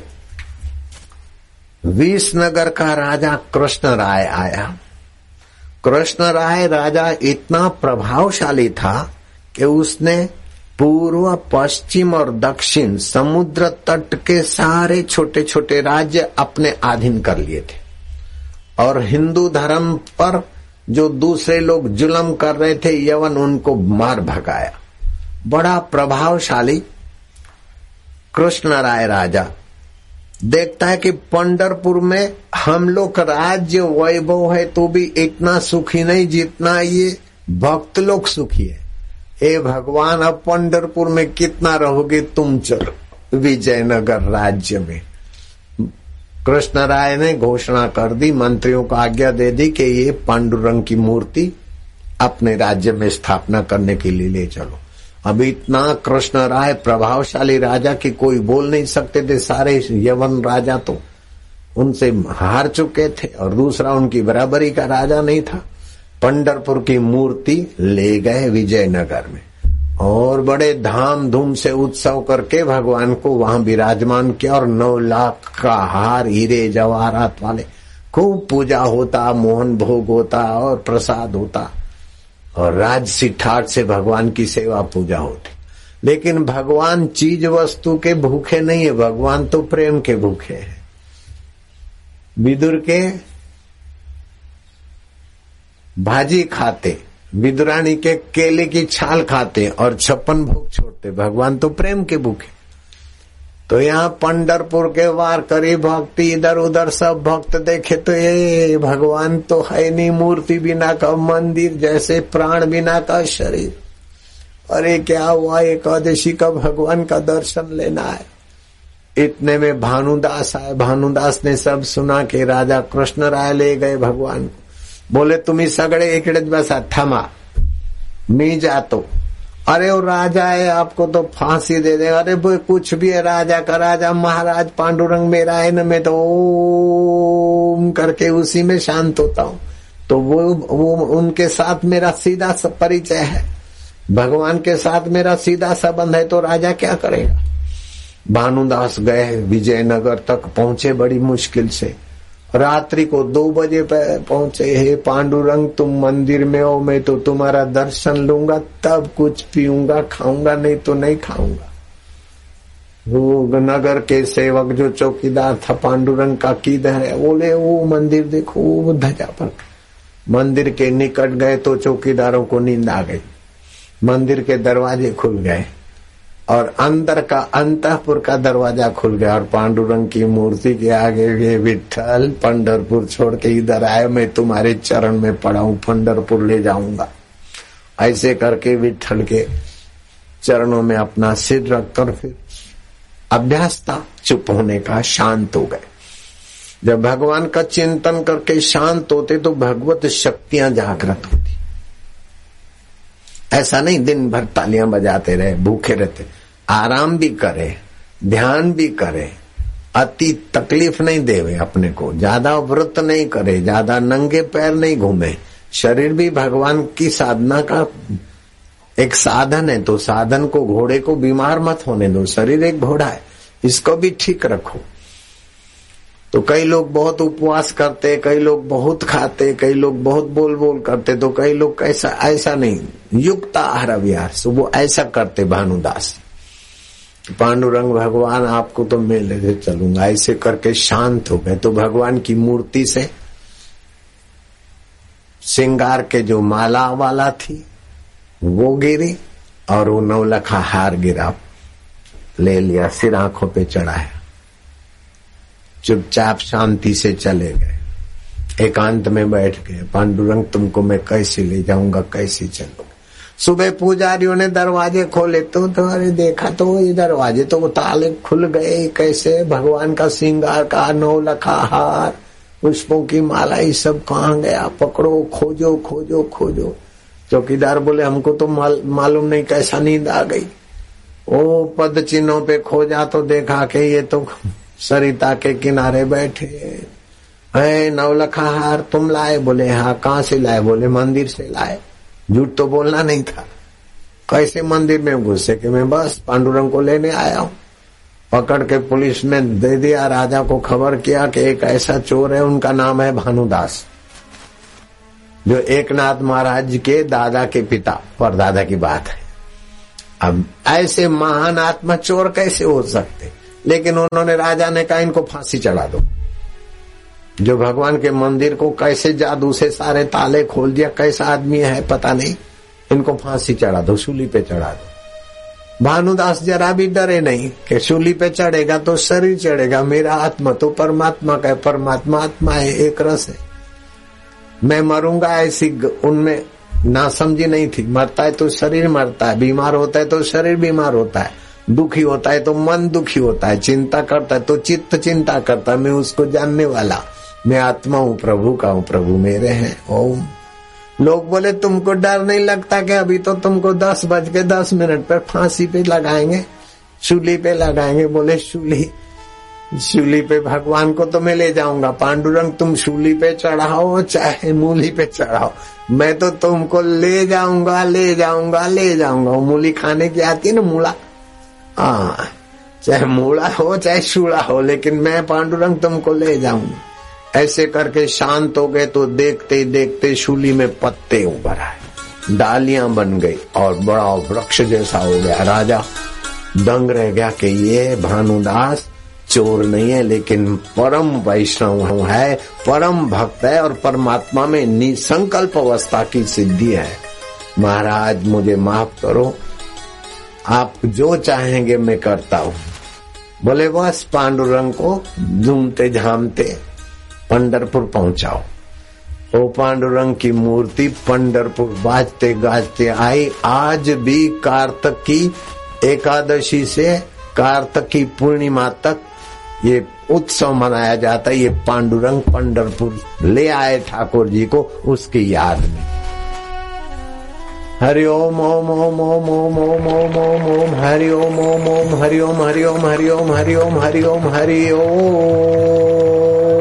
S2: विसनगर का राजा कृष्ण राय आया। कृष्ण राय राजा इतना प्रभावशाली था कि उसने पूर्व, पश्चिम और दक्षिण समुद्र तट के सारे छोटे छोटे राज्य अपने अधीन कर लिए थे और हिंदू धर्म पर जो दूसरे लोग जुल्म कर रहे थे यवन, उनको मार भगाया। बड़ा प्रभावशाली कृष्ण राय राजा देखता है कि पंढरपुर में हम लोग राज्य वैभव है तो भी इतना सुखी नहीं जितना ये भक्त लोग सुखी है। हे भगवान, अब पंढरपुर में कितना रहोगे तुम, चलो विजयनगर राज्य में। कृष्ण राय ने घोषणा कर दी, मंत्रियों को आज्ञा दे दी कि ये पांडुरंग की मूर्ति अपने राज्य में स्थापना करने के लिए ले चलो। अब इतना कृष्ण राय प्रभावशाली राजा की कोई बोल नहीं सकते थे। सारे यवन राजा तो उनसे हार चुके थे और दूसरा उनकी बराबरी का राजा नहीं था। पंढरपुर की मूर्ति ले गए विजयनगर में और बड़े धाम धूम से उत्सव करके भगवान को वहां विराजमान किया और 9 लाख का हार, हीरे जवाहरात वाले, खूब पूजा होता, मोहन भोग होता और प्रसाद होता और राजसी ठाट से भगवान की सेवा पूजा होती। लेकिन भगवान चीज वस्तु के भूखे नहीं है, भगवान तो प्रेम के भूखे हैं। विदुर के भाजी खाते, विदुरानी के केले की छाल खाते और 56 भोग छोड़ते, भगवान तो प्रेम के भूखे। तो यहाँ पंढरपुर के वारकरी भक्ति इधर उधर सब भक्त देखे तो ये भगवान तो है नहीं, मूर्ति बिना का मंदिर जैसे प्राण बिना का शरीर। अरे क्या हुआ, एकादशी का भगवान का दर्शन लेना है। इतने में भानुदास आए। भानुदास ने सब सुना कि राजा कृष्ण राय ले गए भगवान को। बोले तुम्ही सगळे इकडेच बसा, थमा, मी जातो। अरे वो राजा है, आपको तो फांसी दे दे। अरे वो कुछ भी है, राजा का राजा, महाराज पांडुरंग मेरा है न, मैं तो ओम करके उसी में शांत होता हूँ। तो वो उनके साथ मेरा सीधा परिचय है, भगवान के साथ मेरा सीधा संबंध है, तो राजा क्या करेगा। भानुदास गए, विजयनगर तक पहुंचे बड़ी मुश्किल से। रात्रि को 2 बजे पहुंचे। हे पांडुरंग, तुम मंदिर में हो, मैं तो तुम्हारा दर्शन लूंगा तब कुछ पीऊंगा, खाऊंगा, नहीं तो नहीं खाऊंगा। वो नगर के सेवक जो चौकीदार था पांडुरंग का, किधर है? बोले वो मंदिर देखो, वो ध्वजा पर। मंदिर के निकट गए तो चौकीदारों को नींद आ गई। मंदिर के दरवाजे खुल गए और अंदर का अंतःपुर का दरवाजा खुल गया और पांडुरंग की मूर्ति के आगे ये विट्ठल, पंढरपुर छोड़ के इधर आए, मैं तुम्हारे चरण में पड़ा हूं, पंढरपुर ले जाऊंगा। ऐसे करके विट्ठल के चरणों में अपना सिर रखकर फिर अभ्यास था चुप होने का, शांत हो गए। जब भगवान का चिंतन करके शांत होते तो भगवत शक्तियां जागृत होती। ऐसा नहीं दिन भर तालियां बजाते रहे, भूखे रहते। आराम भी करे, ध्यान भी करे, अति तकलीफ नहीं देवे अपने को, ज्यादा व्रत नहीं करे, ज्यादा नंगे पैर नहीं घूमे। शरीर भी भगवान की साधना का एक साधन है, तो साधन को, घोड़े को बीमार मत होने दो। शरीर एक घोड़ा है, इसको भी ठीक रखो। तो कई लोग बहुत उपवास करते, कई लोग बहुत खाते, कई लोग बहुत बोल बोल करते, तो कई लोग ऐसा नहीं, युक्त आहार विहार, वो ऐसा करते। भानुदास, पांडुरंग भगवान आपको तो मैं ले चलूंगा, ऐसे करके शांत हो गए। तो भगवान की मूर्ति से श्रृंगार के जो माला वाला थी वो गिरी और वो 9 लाख हार गिरा, ले लिया, सिर आंखों पे चढ़ाया, चुपचाप शांति से चले गए। एकांत में बैठ गए। पांडुरंग तुमको मैं कैसे ले जाऊंगा, कैसे चलूंगा। सुबह पुजारियों ने दरवाजे खोले तो अरे देखा तो ये दरवाजे तो ताले खुल गए। कैसे? भगवान का श्रृंगार का 9 लाख हार, पुष्पों की माला, ये सब कहाँ गया? पकड़ो, खोजो खोजो खोजो। चौकीदार बोले हमको तो मालूम नहीं कैसा नींद आ गई। ओ पद चिन्हों पे खोजा तो देखा कि ये तो सरिता के किनारे बैठे हैं। नवलखा हार तुम लाए? बोले हाँ। कहाँ से लाए? बोले मंदिर से लाए। झूठ तो बोलना नहीं था। कैसे मंदिर में घुसे? कि मैं बस पांडुरंग को लेने आया हूँ। पकड़ के पुलिस में दे दिया। राजा को खबर किया कि एक ऐसा चोर है, उनका नाम है भानुदास, जो एकनाथ महाराज के दादा के पिता, परदादा की बात है। अब ऐसे महान आत्मा चोर कैसे हो सकते? लेकिन उन्होंने, राजा ने कहा इनको फांसी चढ़ा दो। जो भगवान के मंदिर को कैसे जादू से सारे ताले खोल दिया, कैसा आदमी है पता नहीं, इनको फांसी चढ़ा दो, सूली पे चढ़ा दो। भानुदास जरा भी डरे नहीं कि सूली पे चढ़ेगा तो शरीर चढ़ेगा, मेरा आत्मा तो परमात्मा का है, परमात्मा आत्मा है, एक रस है, मैं मरूंगा ऐसी उनमें नासमझी नहीं थी। मरता है तो शरीर मरता है, बीमार होता है तो शरीर बीमार होता है, दुखी होता है तो मन दुखी होता है, चिंता करता है तो चित्त चिंता करता है। मैं उसको जानने वाला, मैं आत्मा हूँ, प्रभु का हूँ, प्रभु मेरे हैं। ओम। लोग बोले तुमको डर नहीं लगता कि अभी तो तुमको 10:10 पर फांसी पे लगाएंगे, शूली पे लगाएंगे। बोले शूली पे भगवान को तो मैं ले जाऊंगा, पांडुरंग तुम शूली पे चढ़ाओ चाहे मूली पे चढ़ाओ, मैं तो तुमको ले जाऊंगा ले जाऊंगा ले जाऊंगा। मूली खाने की आती है ना, मूला, हाँ, चाहे मूला हो चाहे शूला हो, लेकिन मैं पांडुरंग तुमको ले जाऊंगा। ऐसे करके शांत हो गए तो देखते ही देखते शूली में पत्ते उभर आए, डालियां बन गई और बड़ा वृक्ष जैसा हो गया। राजा दंग रह गया कि ये भानुदास चोर नहीं है, लेकिन परम वैष्णव है, परम भक्त है और परमात्मा में निसंकल्प अवस्था की सिद्धि है। महाराज मुझे माफ करो, आप जो चाहेंगे मैं करता हूँ। बोले बस पांडुरंग को झूमते झामते पंढरपुर पहुंचाओ। ओ पांडुरंग की मूर्ति पंढरपुर बाजते गाजते आई। आज भी कार्तिक की एकादशी से कार्तिक की पूर्णिमा तक ये उत्सव मनाया जाता है। ये पांडुरंग पंढरपुर ले आए ठाकुर जी को उसकी याद में। हरि ओम ओम ओम ओम ओम ओम ओम ओम ओम हरि ओम ओम ओम हरि ओम हरि ओम हरि ओम हरि ओम हरि ओम हरि ओम।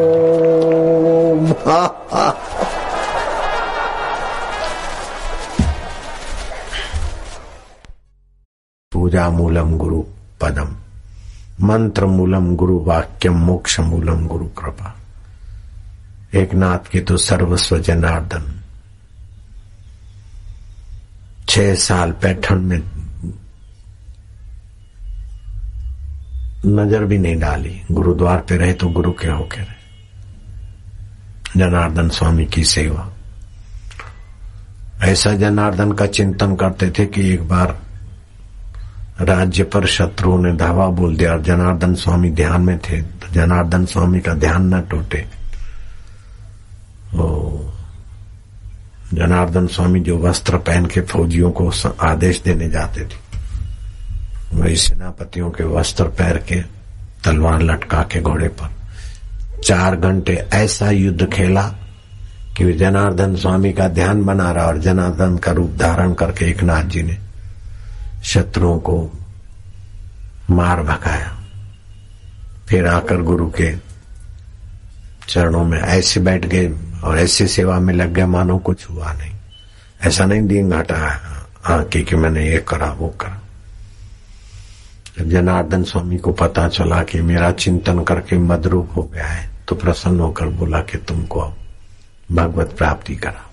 S2: पूजा मूलम गुरु पदम, मंत्र मूलम गुरु वाक्यम, मोक्ष मूलम गुरु कृपा। एकनाथ के तो सर्वस्व जनार्दन। 6 साल पैठण में नजर भी नहीं डाली, गुरुद्वार पे रहे तो गुरु के होके रहे। जनार्दन स्वामी की सेवा, ऐसा जनार्दन का चिंतन करते थे कि एक बार राज्य पर शत्रुओं ने धावा बोल दिया और जनार्दन स्वामी ध्यान में थे, तो जनार्दन स्वामी का ध्यान न टूटे। जनार्दन स्वामी जो वस्त्र पहन के फौजियों को आदेश देने जाते थे, वही सेनापतियों के वस्त्र पहन के तलवार लटका के घोड़े पर 4 घंटे ऐसा युद्ध खेला कि जनार्दन स्वामी का ध्यान बना रहा और जनार्दन का रूप धारण करके एकनाथ जी ने शत्रुओं को मार भगाया। फिर आकर गुरु के चरणों में ऐसे बैठ गए और ऐसी सेवा में लग गए मानो कुछ हुआ नहीं। ऐसा नहीं दिन हटा कि मैंने ये करा वो करा। जब जनार्दन स्वामी को पता चला कि मेरा चिंतन करके मदरूप हो गया है, तो प्रसन्न होकर बोला कि तुमको भगवत प्राप्ति करा।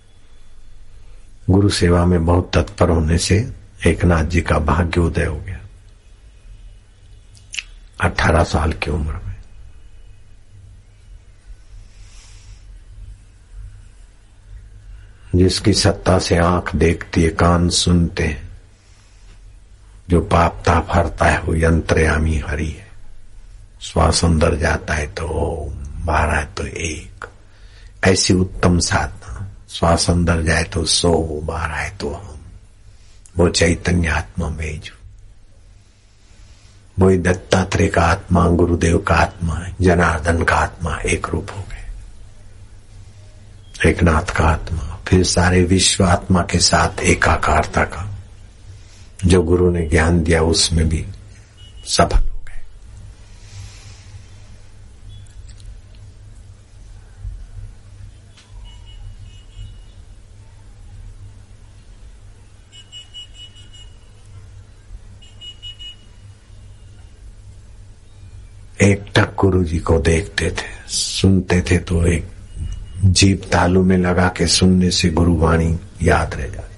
S2: गुरु सेवा में बहुत तत्पर होने से एकनाथ जी का भाग्योदय हो गया 18 साल की उम्र में। जिसकी सत्ता से आंख देखती है, कान सुनते हैं, जो पाप ताप हरता है वो यंत्रयामी हरि है। श्वास अंदर जाता है तो ओम, बाहर है तो एक, ऐसी उत्तम साधना। श्वास अंदर जाए तो सो, बाहर आए तो हम, वो चैतन्य आत्मा में जो वही दत्तात्रेय का आत्मा, गुरुदेव का आत्मा, जनार्दन का आत्मा एक रूप हो गए। एकनाथ का आत्मा, फिर सारे विश्व आत्मा के साथ एकाकारता का जो गुरु ने ज्ञान दिया उसमें भी सफल हो गए। एक टक गुरु जी को देखते थे, सुनते थे तो एक जीभ तालू में लगा के सुनने से गुरुवाणी याद रह जाती।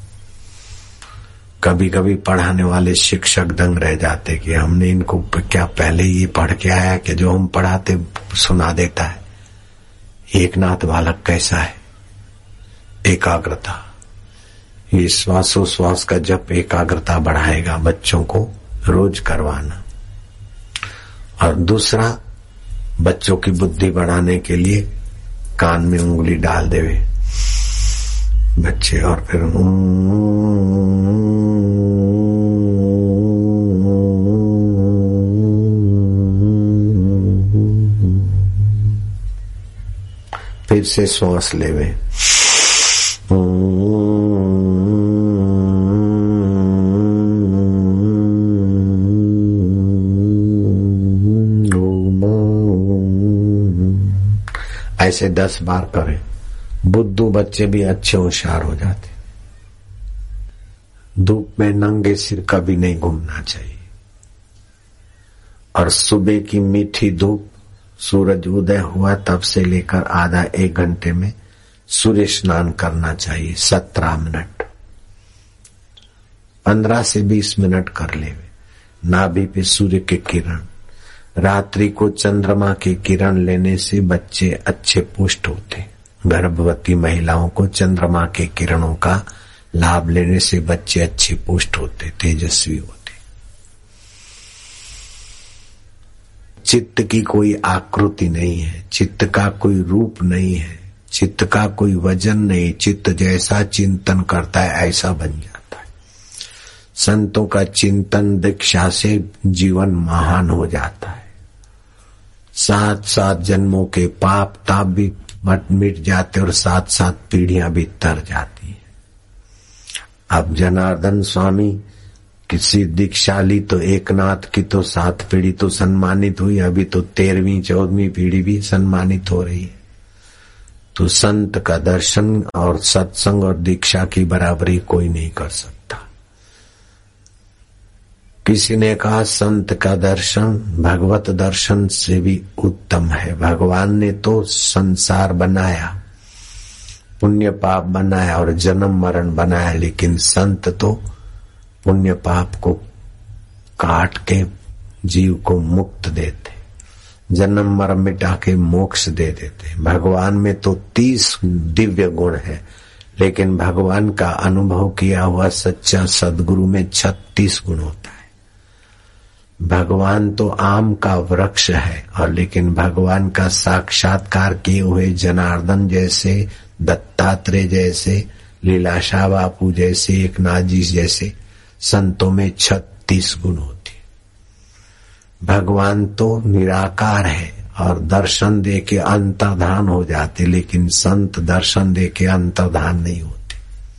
S2: कभी कभी पढ़ाने वाले शिक्षक दंग रह जाते कि हमने इनको क्या पहले ये पढ़ के आया कि जो हम पढ़ाते सुना देता है। एकनाथ बालक कैसा है? एकाग्रता, ये श्वासोश्वास का जप एकाग्रता बढ़ाएगा, बच्चों को रोज करवाना। और दूसरा, बच्चों की बुद्धि बढ़ाने के लिए कान में उंगली डाल देवे बच्चे और फिर से श्वास लेवे। ऐसे 10 बार करें, बुद्धू बच्चे भी अच्छे होशियार हो जाते। धूप में नंगे सिर कभी नहीं घूमना चाहिए। और सुबह की मीठी धूप, सूरज उदय हुआ तब से लेकर आधा 1 घंटे में सूर्य स्नान करना चाहिए। 17 मिनट, 15 से 20 मिनट कर लेवे। नाभि पे सूर्य के किरण, रात्रि को चंद्रमा के किरण लेने से बच्चे अच्छे पुष्ट होते। गर्भवती महिलाओं को चंद्रमा के किरणों का लाभ लेने से बच्चे अच्छे पुष्ट होते, तेजस्वी होते। चित्त की कोई आकृति नहीं है, चित्त का कोई रूप नहीं है, चित्त का कोई वजन नहीं। चित्त जैसा चिंतन करता है ऐसा बन जाता है। संतों का चिंतन दीक्षा से जीवन महान हो जाता है। 7-7 जन्मों के पाप ताप भी मिट जाते और 7-7 पीढ़ियां भी तर जाती है। अब जनार्दन स्वामी किसी दीक्षा ली तो एकनाथ की तो 7 पीढ़ी तो सम्मानित हुई, अभी तो 13वीं 14वीं पीढ़ी भी सम्मानित हो रही है। तो संत का दर्शन और सत्संग और दीक्षा की बराबरी कोई नहीं कर सकता। किसी ने कहा संत का दर्शन भगवत दर्शन से भी उत्तम है। भगवान ने तो संसार बनाया, पुण्य पाप बनाया और जन्म मरण बनाया, लेकिन संत तो पुण्य पाप को काट के जीव को मुक्त देते, जन्म मरण मिटा के मोक्ष दे देते। भगवान में तो 30 दिव्य गुण है, लेकिन भगवान का अनुभव किया हुआ सच्चा सद्गुरु में 36 गुण होता है। भगवान तो आम का वृक्ष है, और लेकिन भगवान का साक्षात्कार किए हुए जनार्दन जैसे, दत्तात्रेय जैसे, लीलाशाह बापू जैसे, एकनाथ जी जैसे संतों में 36 गुण होते। भगवान तो निराकार है और दर्शन दे के अंतर्धान हो जाते, लेकिन संत दर्शन दे के अंतर्धान नहीं होते।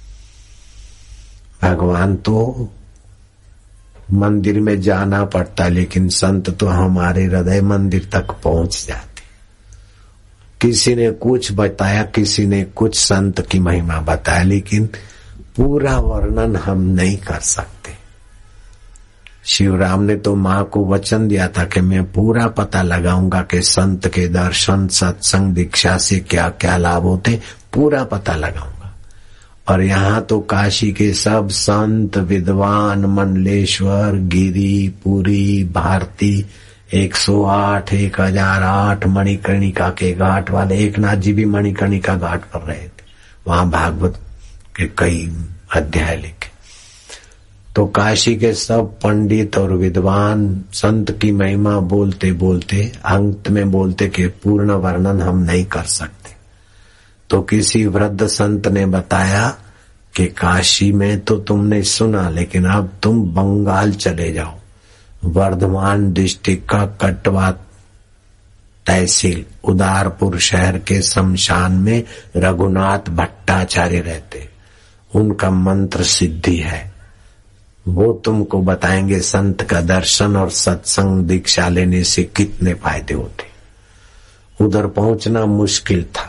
S2: भगवान तो मंदिर में जाना पड़ता, लेकिन संत तो हमारे हृदय मंदिर तक पहुंच जाते। किसी ने कुछ बताया, किसी ने कुछ संत की महिमा बताया, लेकिन पूरा वर्णन हम नहीं कर सकते। शिवराम ने तो माँ को वचन दिया था कि मैं पूरा पता लगाऊंगा कि संत के दर्शन सत्संग दीक्षा से क्या क्या लाभ होते, पूरा पता लगाऊंगा। और यहाँ तो काशी के सब संत विद्वान, मंडलेश्वर, गिरी, पुरी, भारती, 108, 1008 मणिकर्णिका के घाट वाले, एकनाथ जी भी मणिकर्णिका घाट पर रहे थे। वहां भागवत के कई अध्याय लिखे। तो काशी के सब पंडित और विद्वान संत की महिमा बोलते बोलते अंत में बोलते कि पूर्ण वर्णन हम नहीं कर सकते। तो किसी वृद्ध संत ने बताया कि काशी में तो तुमने सुना, लेकिन अब तुम बंगाल चले जाओ। वर्धमान डिस्ट्रिक्ट का कटवा तहसील उदारपुर शहर के शमशान में रघुनाथ भट्टाचार्य रहते। उनका मंत्र सिद्धि है, वो तुमको बताएंगे संत का दर्शन और सत्संग दीक्षा लेने से कितने फायदे होते। उधर पहुंचना मुश्किल था।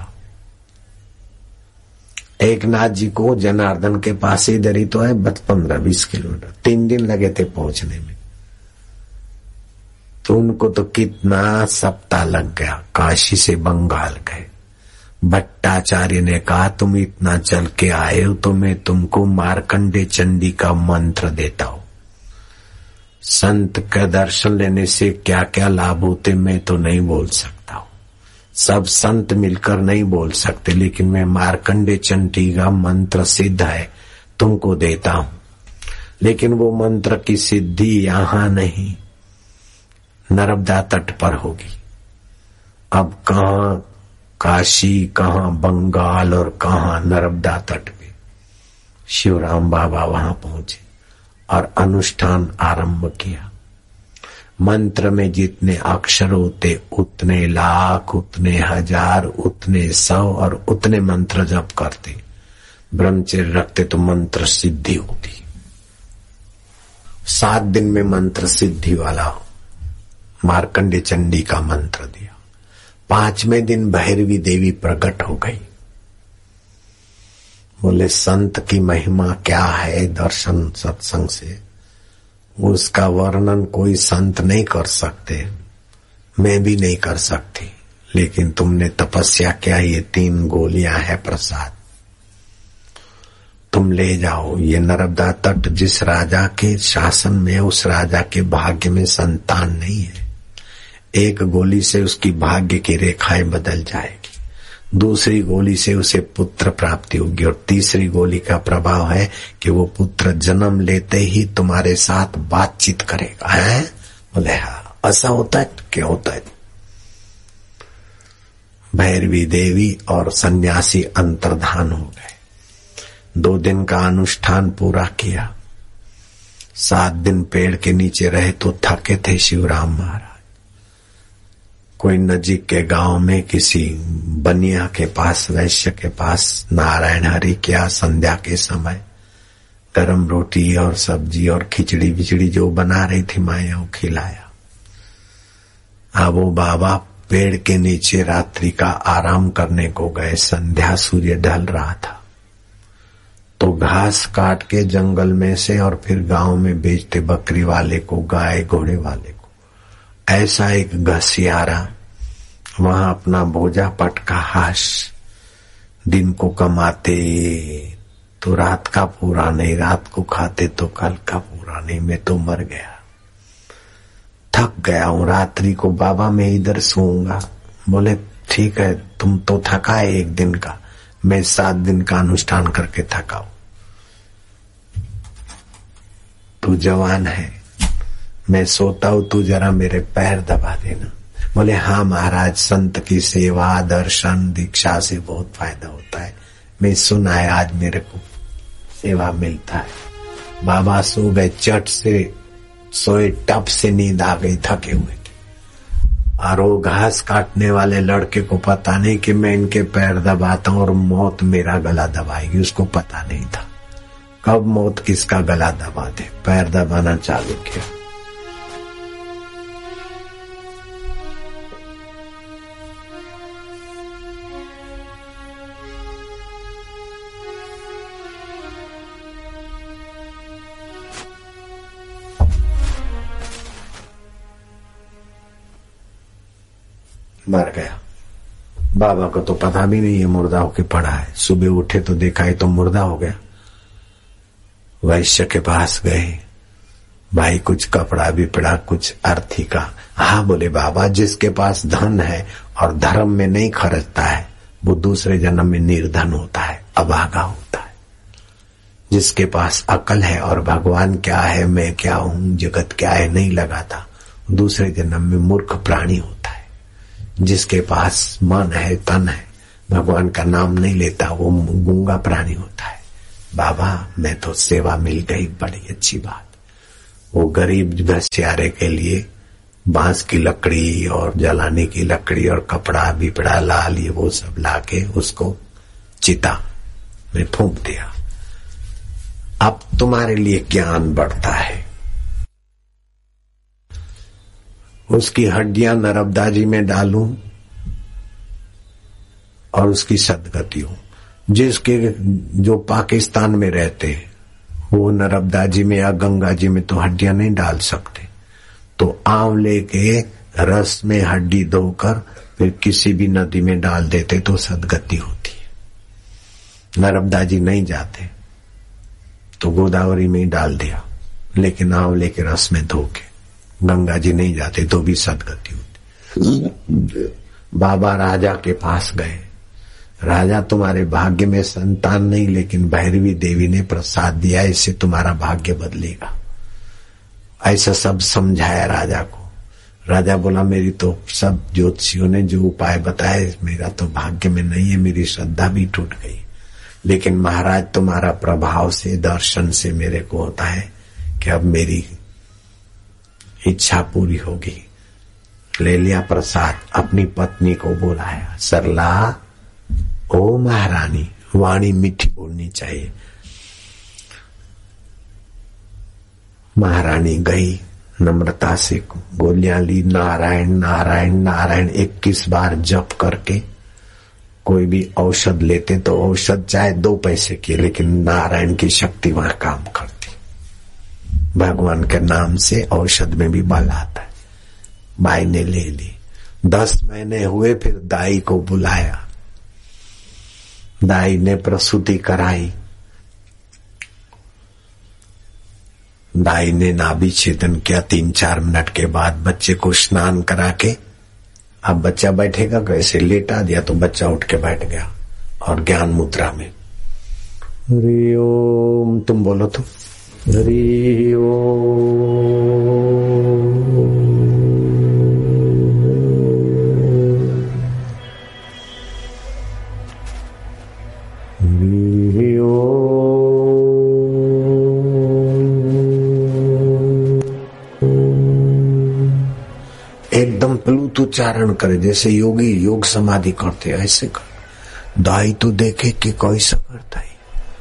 S2: एक नाथ जी को जनार्दन के पास इधर ही तो है, 15-20 किलोमीटर, 3 दिन लगे थे पहुंचने में। तो उनको तो कितना सप्ताह लग गया। काशी से बंगाल गए। भट्टाचार्य ने कहा तुम इतना चल के आए हो तो मैं तुमको मार्कंडे चंडी का मंत्र देता हूं। संत का दर्शन लेने से क्या क्या लाभ होते मैं तो नहीं बोल सकता हूं, सब संत मिलकर नहीं बोल सकते, लेकिन मैं मार्कंडे चंडी का मंत्र सिद्ध है तुमको देता हूं। लेकिन वो मंत्र की सिद्धि यहां नहीं, नर्मदा तट पर होगी। अब कहां काशी, कहां बंगाल और कहां नर्मदा तट पे। शिवराम बाबा वहां पहुंचे और अनुष्ठान आरंभ किया। मंत्र में जितने अक्षर होते उतने लाख, उतने हजार, उतने 100 और उतने मंत्र जप करते, ब्रह्मचर्य रखते तो मंत्र सिद्धि होती। 7 दिन में मंत्र सिद्धि वाला मार्कंडे चंडी का मंत्र दिया। 5वें दिन भैरवी देवी प्रकट हो गई। बोले संत की महिमा क्या है, दर्शन सत्संग से उसका वर्णन कोई संत नहीं कर सकते, मैं भी नहीं कर सकती, लेकिन तुमने तपस्या किया, ये 3 गोलियां है प्रसाद, तुम ले जाओ। ये नर्मदा तट जिस राजा के शासन में, उस राजा के भाग्य में संतान नहीं है। 1 गोली से उसकी भाग्य की रेखाएं बदल जाएगी, दूसरी गोली से उसे पुत्र प्राप्ति होगी, और तीसरी गोली का प्रभाव है कि वो पुत्र जन्म लेते ही तुम्हारे साथ बातचीत करेगा। है? बोले हाँ। ऐसा होता है? क्या होता है? भैरवी देवी और सन्यासी अंतर्धान हो गए। 2 दिन का अनुष्ठान पूरा किया। 7 दिन पेड़ के नीचे रहे तो थके थे शिवराम महाराज। कोई नजीक के गांव में किसी बनिया के पास, वैश्य के पास नारायण हरि किया। संध्या के समय गरम रोटी और सब्जी और खिचड़ी बिचड़ी जो बना रही थी माया, वो खिलाया। अब वो बाबा पेड़ के नीचे रात्रि का आराम करने को गए। संध्या सूर्य ढल रहा था तो घास काट के जंगल में से और फिर गांव में बेचते, बकरी वाले को, गाय घोड़े वाले को। ऐसा एक घसियारा वहां अपना भोजा पटका हाश दिन को कमाते तो रात का पूरा नहीं, रात को खाते तो कल का पूरा नहीं। मैं तो मर गया, थक गया हूं, रात्रि को बाबा मैं इधर सोऊंगा। बोले ठीक है, तुम तो थका है 1 दिन का, मैं 7 दिन का अनुष्ठान करके थका हूं। तू जवान है, मैं सोता हूं, तू जरा मेरे पैर दबा देना। बोले हाँ महाराज, संत की सेवा, दर्शन, दीक्षा से बहुत फायदा होता है। मैं सुना है, आज मेरे को सेवा मिलता है। बाबा सो गए, चट से सोए, टप से नींद आ गई, थके हुए थे। और वो घास काटने वाले लड़के को पता नहीं कि मैं इनके पैर दबाता हूं और मौत मेरा गला दबाएगी, उसको पता नहीं था कब मौत किसका गला दबा दे। पैर दबाना चालू किया। मर गया। बाबा को तो पता भी नहीं है मुर्दा होके पड़ा है। सुबह उठे तो देखा है तो मुर्दा हो गया। वैश्य के पास गए, भाई कुछ कपड़ा भी पड़ा, कुछ अर्थी का। हाँ बोले बाबा, जिसके पास धन है और धर्म में नहीं खर्चता है वो दूसरे जन्म में निर्धन होता है, अभागा होता है। जिसके पास अकल है और भगवान क्या है, मैं क्या हूं, जगत क्या है नहीं लगाता, दूसरे जन्म में मूर्ख प्राणी होता है। जिसके पास मन है, तन है, भगवान का नाम नहीं लेता, वो गूंगा प्राणी होता है। बाबा मैं तो सेवा मिल गई, बड़ी अच्छी बात। वो गरीब घसियारे के लिए बांस की लकड़ी और जलाने की लकड़ी और कपड़ा बिपड़ा लाल ये वो सब लाके उसको चिता में फूंक दिया। अब तुम्हारे लिए ज्ञान बढ़ता है। उसकी हड्डियां नर्मदा जी में डालूं और उसकी सदगति हो। जिसके जो पाकिस्तान में रहते वो नर्मदा जी में या गंगा जी में तो हड्डियां नहीं डाल सकते, तो आंवले के रस में हड्डी धोकर फिर किसी भी नदी में डाल देते तो सदगति होती है। नर्मदा जी नहीं जाते तो गोदावरी में ही डाल दिया, लेकिन आंवले के रस में धो के। गंगा जी नहीं जाते तो भी सदगति होती। बाबा राजा के पास गए, राजा तुम्हारे भाग्य में संतान नहीं, लेकिन भैरवी देवी ने प्रसाद दिया, इससे तुम्हारा भाग्य बदलेगा। ऐसा सब समझाया राजा को। राजा बोला मेरी तो सब ज्योतिषियों ने जो उपाय बताए मेरा तो भाग्य में नहीं है, मेरी श्रद्धा भी टूट गई। लेकिन महाराज तुम्हारा प्रभाव से दर्शन से मेरे को होता है कि अब मेरी इच्छा पूरी होगी। ले लिया प्रसाद, अपनी पत्नी को बुलाया। सरला, ओ महारानी, वाणी मीठी बोलनी चाहिए। महारानी गई, नम्रता से गोलियां ली, नारायण नारायण नारायण 21 बार जप करके। कोई भी औषध लेते तो औषध चाहे 2 पैसे की, लेकिन नारायण की शक्ति वहां काम करती। भगवान के नाम से औषध में भी बल आता है। बाई ने ले ली। 10 महीने हुए, फिर दाई को बुलाया। दाई ने प्रसूति कराई। दाई ने नाभि छेदन किया। 3-4 मिनट के बाद बच्चे को स्नान करा के, अब बच्चा बैठेगा कैसे, लेटा दिया तो बच्चा उठ के बैठ गया और ज्ञान मुद्रा में। हरि ओम, तुम बोलो तो। हरि ओम, हरि ओम। एकदम प्लुत उच्चारण करे जैसे योगी योग समाधि करते, ऐसे कर। दाई तो देखे कि कैसा करता है,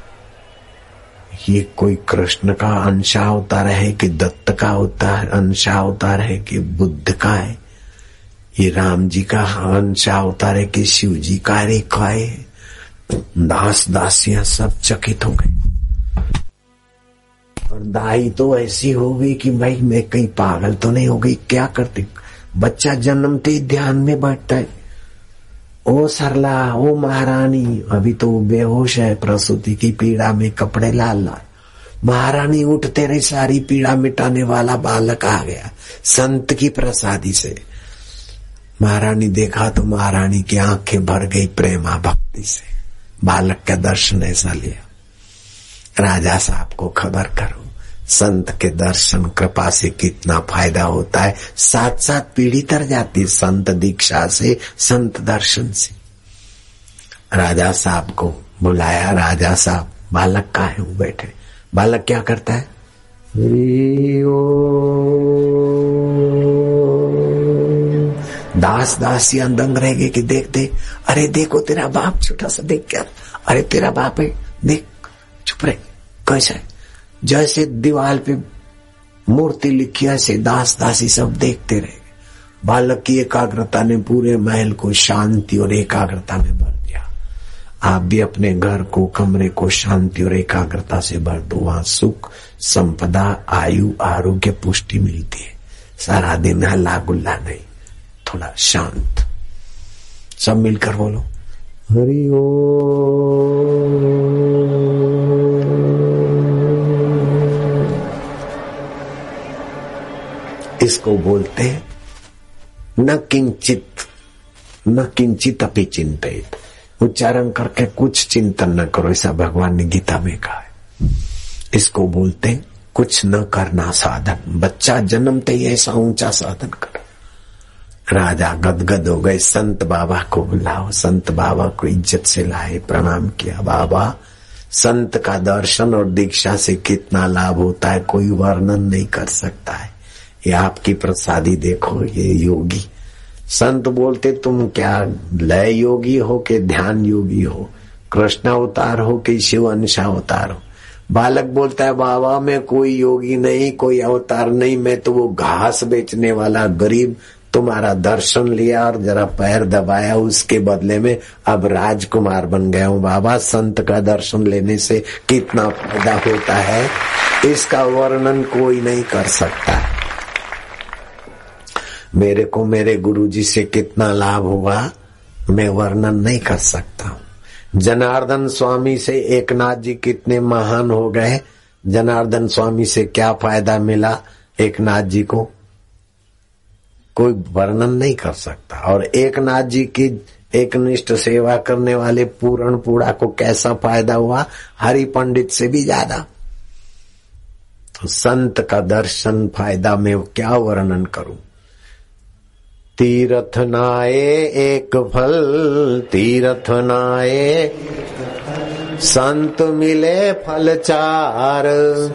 S2: ये कोई कृष्ण का अंशा अवतार है कि दत्त का अवतार अंशा अवतार है कि बुद्ध का है, ये राम जी का अंशा अवतार है कि शिव जी का रेखा है। दास दासियां सब चकित हो गए। और दाई तो ऐसी हो गई कि भाई मैं कहीं पागल तो नहीं हो गई, क्या करती। बच्चा जन्मते ही ध्यान में बैठता है। ओ सरला, ओ महारानी, अभी तो बेहोश है, प्रसूति की पीड़ा में कपड़े लाल लाल। महारानी उठते रही, सारी पीड़ा मिटाने वाला बालक आ गया संत की प्रसादी से। महारानी देखा तो महारानी की आंखें भर गई प्रेमा भक्ति से। बालक का दर्शन ऐसा लिया। राजा साहब को खबर करो, संत के दर्शन कृपा से कितना फायदा होता है। साथ साथ पीढ़ी तर जाती, संत दीक्षा से, संत दर्शन से। राजा साहब को बुलाया। राजा साहब, बालक कहाँ है, वो बैठे। बालक क्या करता है, दास दासियां दंग रह गए कि देख दे, अरे देखो तेरा बाप, छोटा सा देख क्या, अरे तेरा बाप है, देख, चुप रहे, कैसा है। जैसे दीवार पे मूर्ति लिखी ऐसे दास दासी सब देखते रहे। बालक की एकाग्रता ने पूरे महल को शांति और एकाग्रता में भर दिया। आप भी अपने घर को, कमरे को शांति और एकाग्रता से भर दो। वहां सुख, संपदा, आयु, आरोग्य, पुष्टि मिलती है। सारा दिन हल्ला गुल्ला नहीं, थोड़ा शांत। सब मिलकर बोलो हरि ओम। इसको बोलते न किंचित अपि चिंतित। उच्चारण करके कुछ चिंतन न करो, ऐसा भगवान ने गीता में कहा है। इसको बोलते कुछ न करना साधन। बच्चा जन्मते ही ऐसा ऊंचा साधन कर। राजा गदगद हो गए। संत बाबा को बुलाओ। संत बाबा को इज्जत से लाए, प्रणाम किया। बाबा, संत का दर्शन और दीक्षा से कितना लाभ होता है कोई वर्णन नहीं कर सकता है। ये आपकी प्रसादी देखो, ये योगी। संत बोलते तुम क्या लय योगी हो कि ध्यान योगी हो, कृष्ण अवतार हो कि शिव अंश अवतार हो। बालक बोलता है बाबा मैं कोई योगी नहीं, कोई अवतार नहीं, मैं तो वो घास बेचने वाला गरीब, तुम्हारा दर्शन लिया और जरा पैर दबाया, उसके बदले में अब राजकुमार बन गया हूँ। बाबा संत का दर्शन लेने से कितना फायदा होता है, इसका वर्णन कोई नहीं कर सकता। मेरे को मेरे गुरुजी से कितना लाभ हुआ मैं वर्णन नहीं कर सकता हूँ। जनार्दन स्वामी से एकनाथ जी कितने महान हो गए, जनार्दन स्वामी से क्या फायदा मिला एकनाथ जी को, कोई वर्णन नहीं कर सकता। और एकनाथ जी की एकनिष्ठ सेवा करने वाले पूरण पूड़ा को कैसा फायदा हुआ, हरि पंडित से भी ज्यादा। तो संत का दर्शन फायदा मैं क्या वर्णन करूं। तीर्थ नाए एक फल, तीर्थ नाए संत मिले फल चार,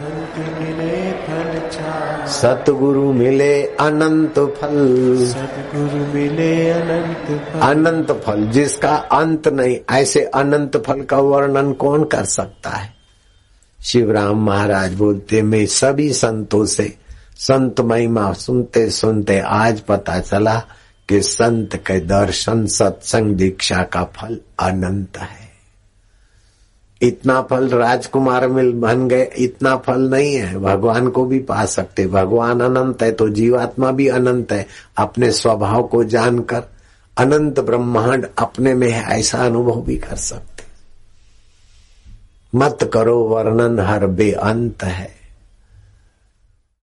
S2: सतगुरु मिले अनंत फल,
S3: सतगुरु मिले अनंत फल।
S2: अनंत फल जिसका अंत नहीं, ऐसे अनंत फल का वर्णन कौन कर सकता है। शिवराम महाराज बोलते मैं सभी संतों से संत महिमा सुनते सुनते आज पता चला कि संत के दर्शन सत्संग दीक्षा का फल अनंत है। इतना फल राजकुमार में बन गए, इतना फल नहीं है, भगवान को भी पा सकते। भगवान अनंत है तो जीवात्मा भी अनंत है। अपने स्वभाव को जानकर अनंत ब्रह्मांड अपने में है, ऐसा अनुभव भी कर सकते। मत करो वर्णन हर बेअंत है।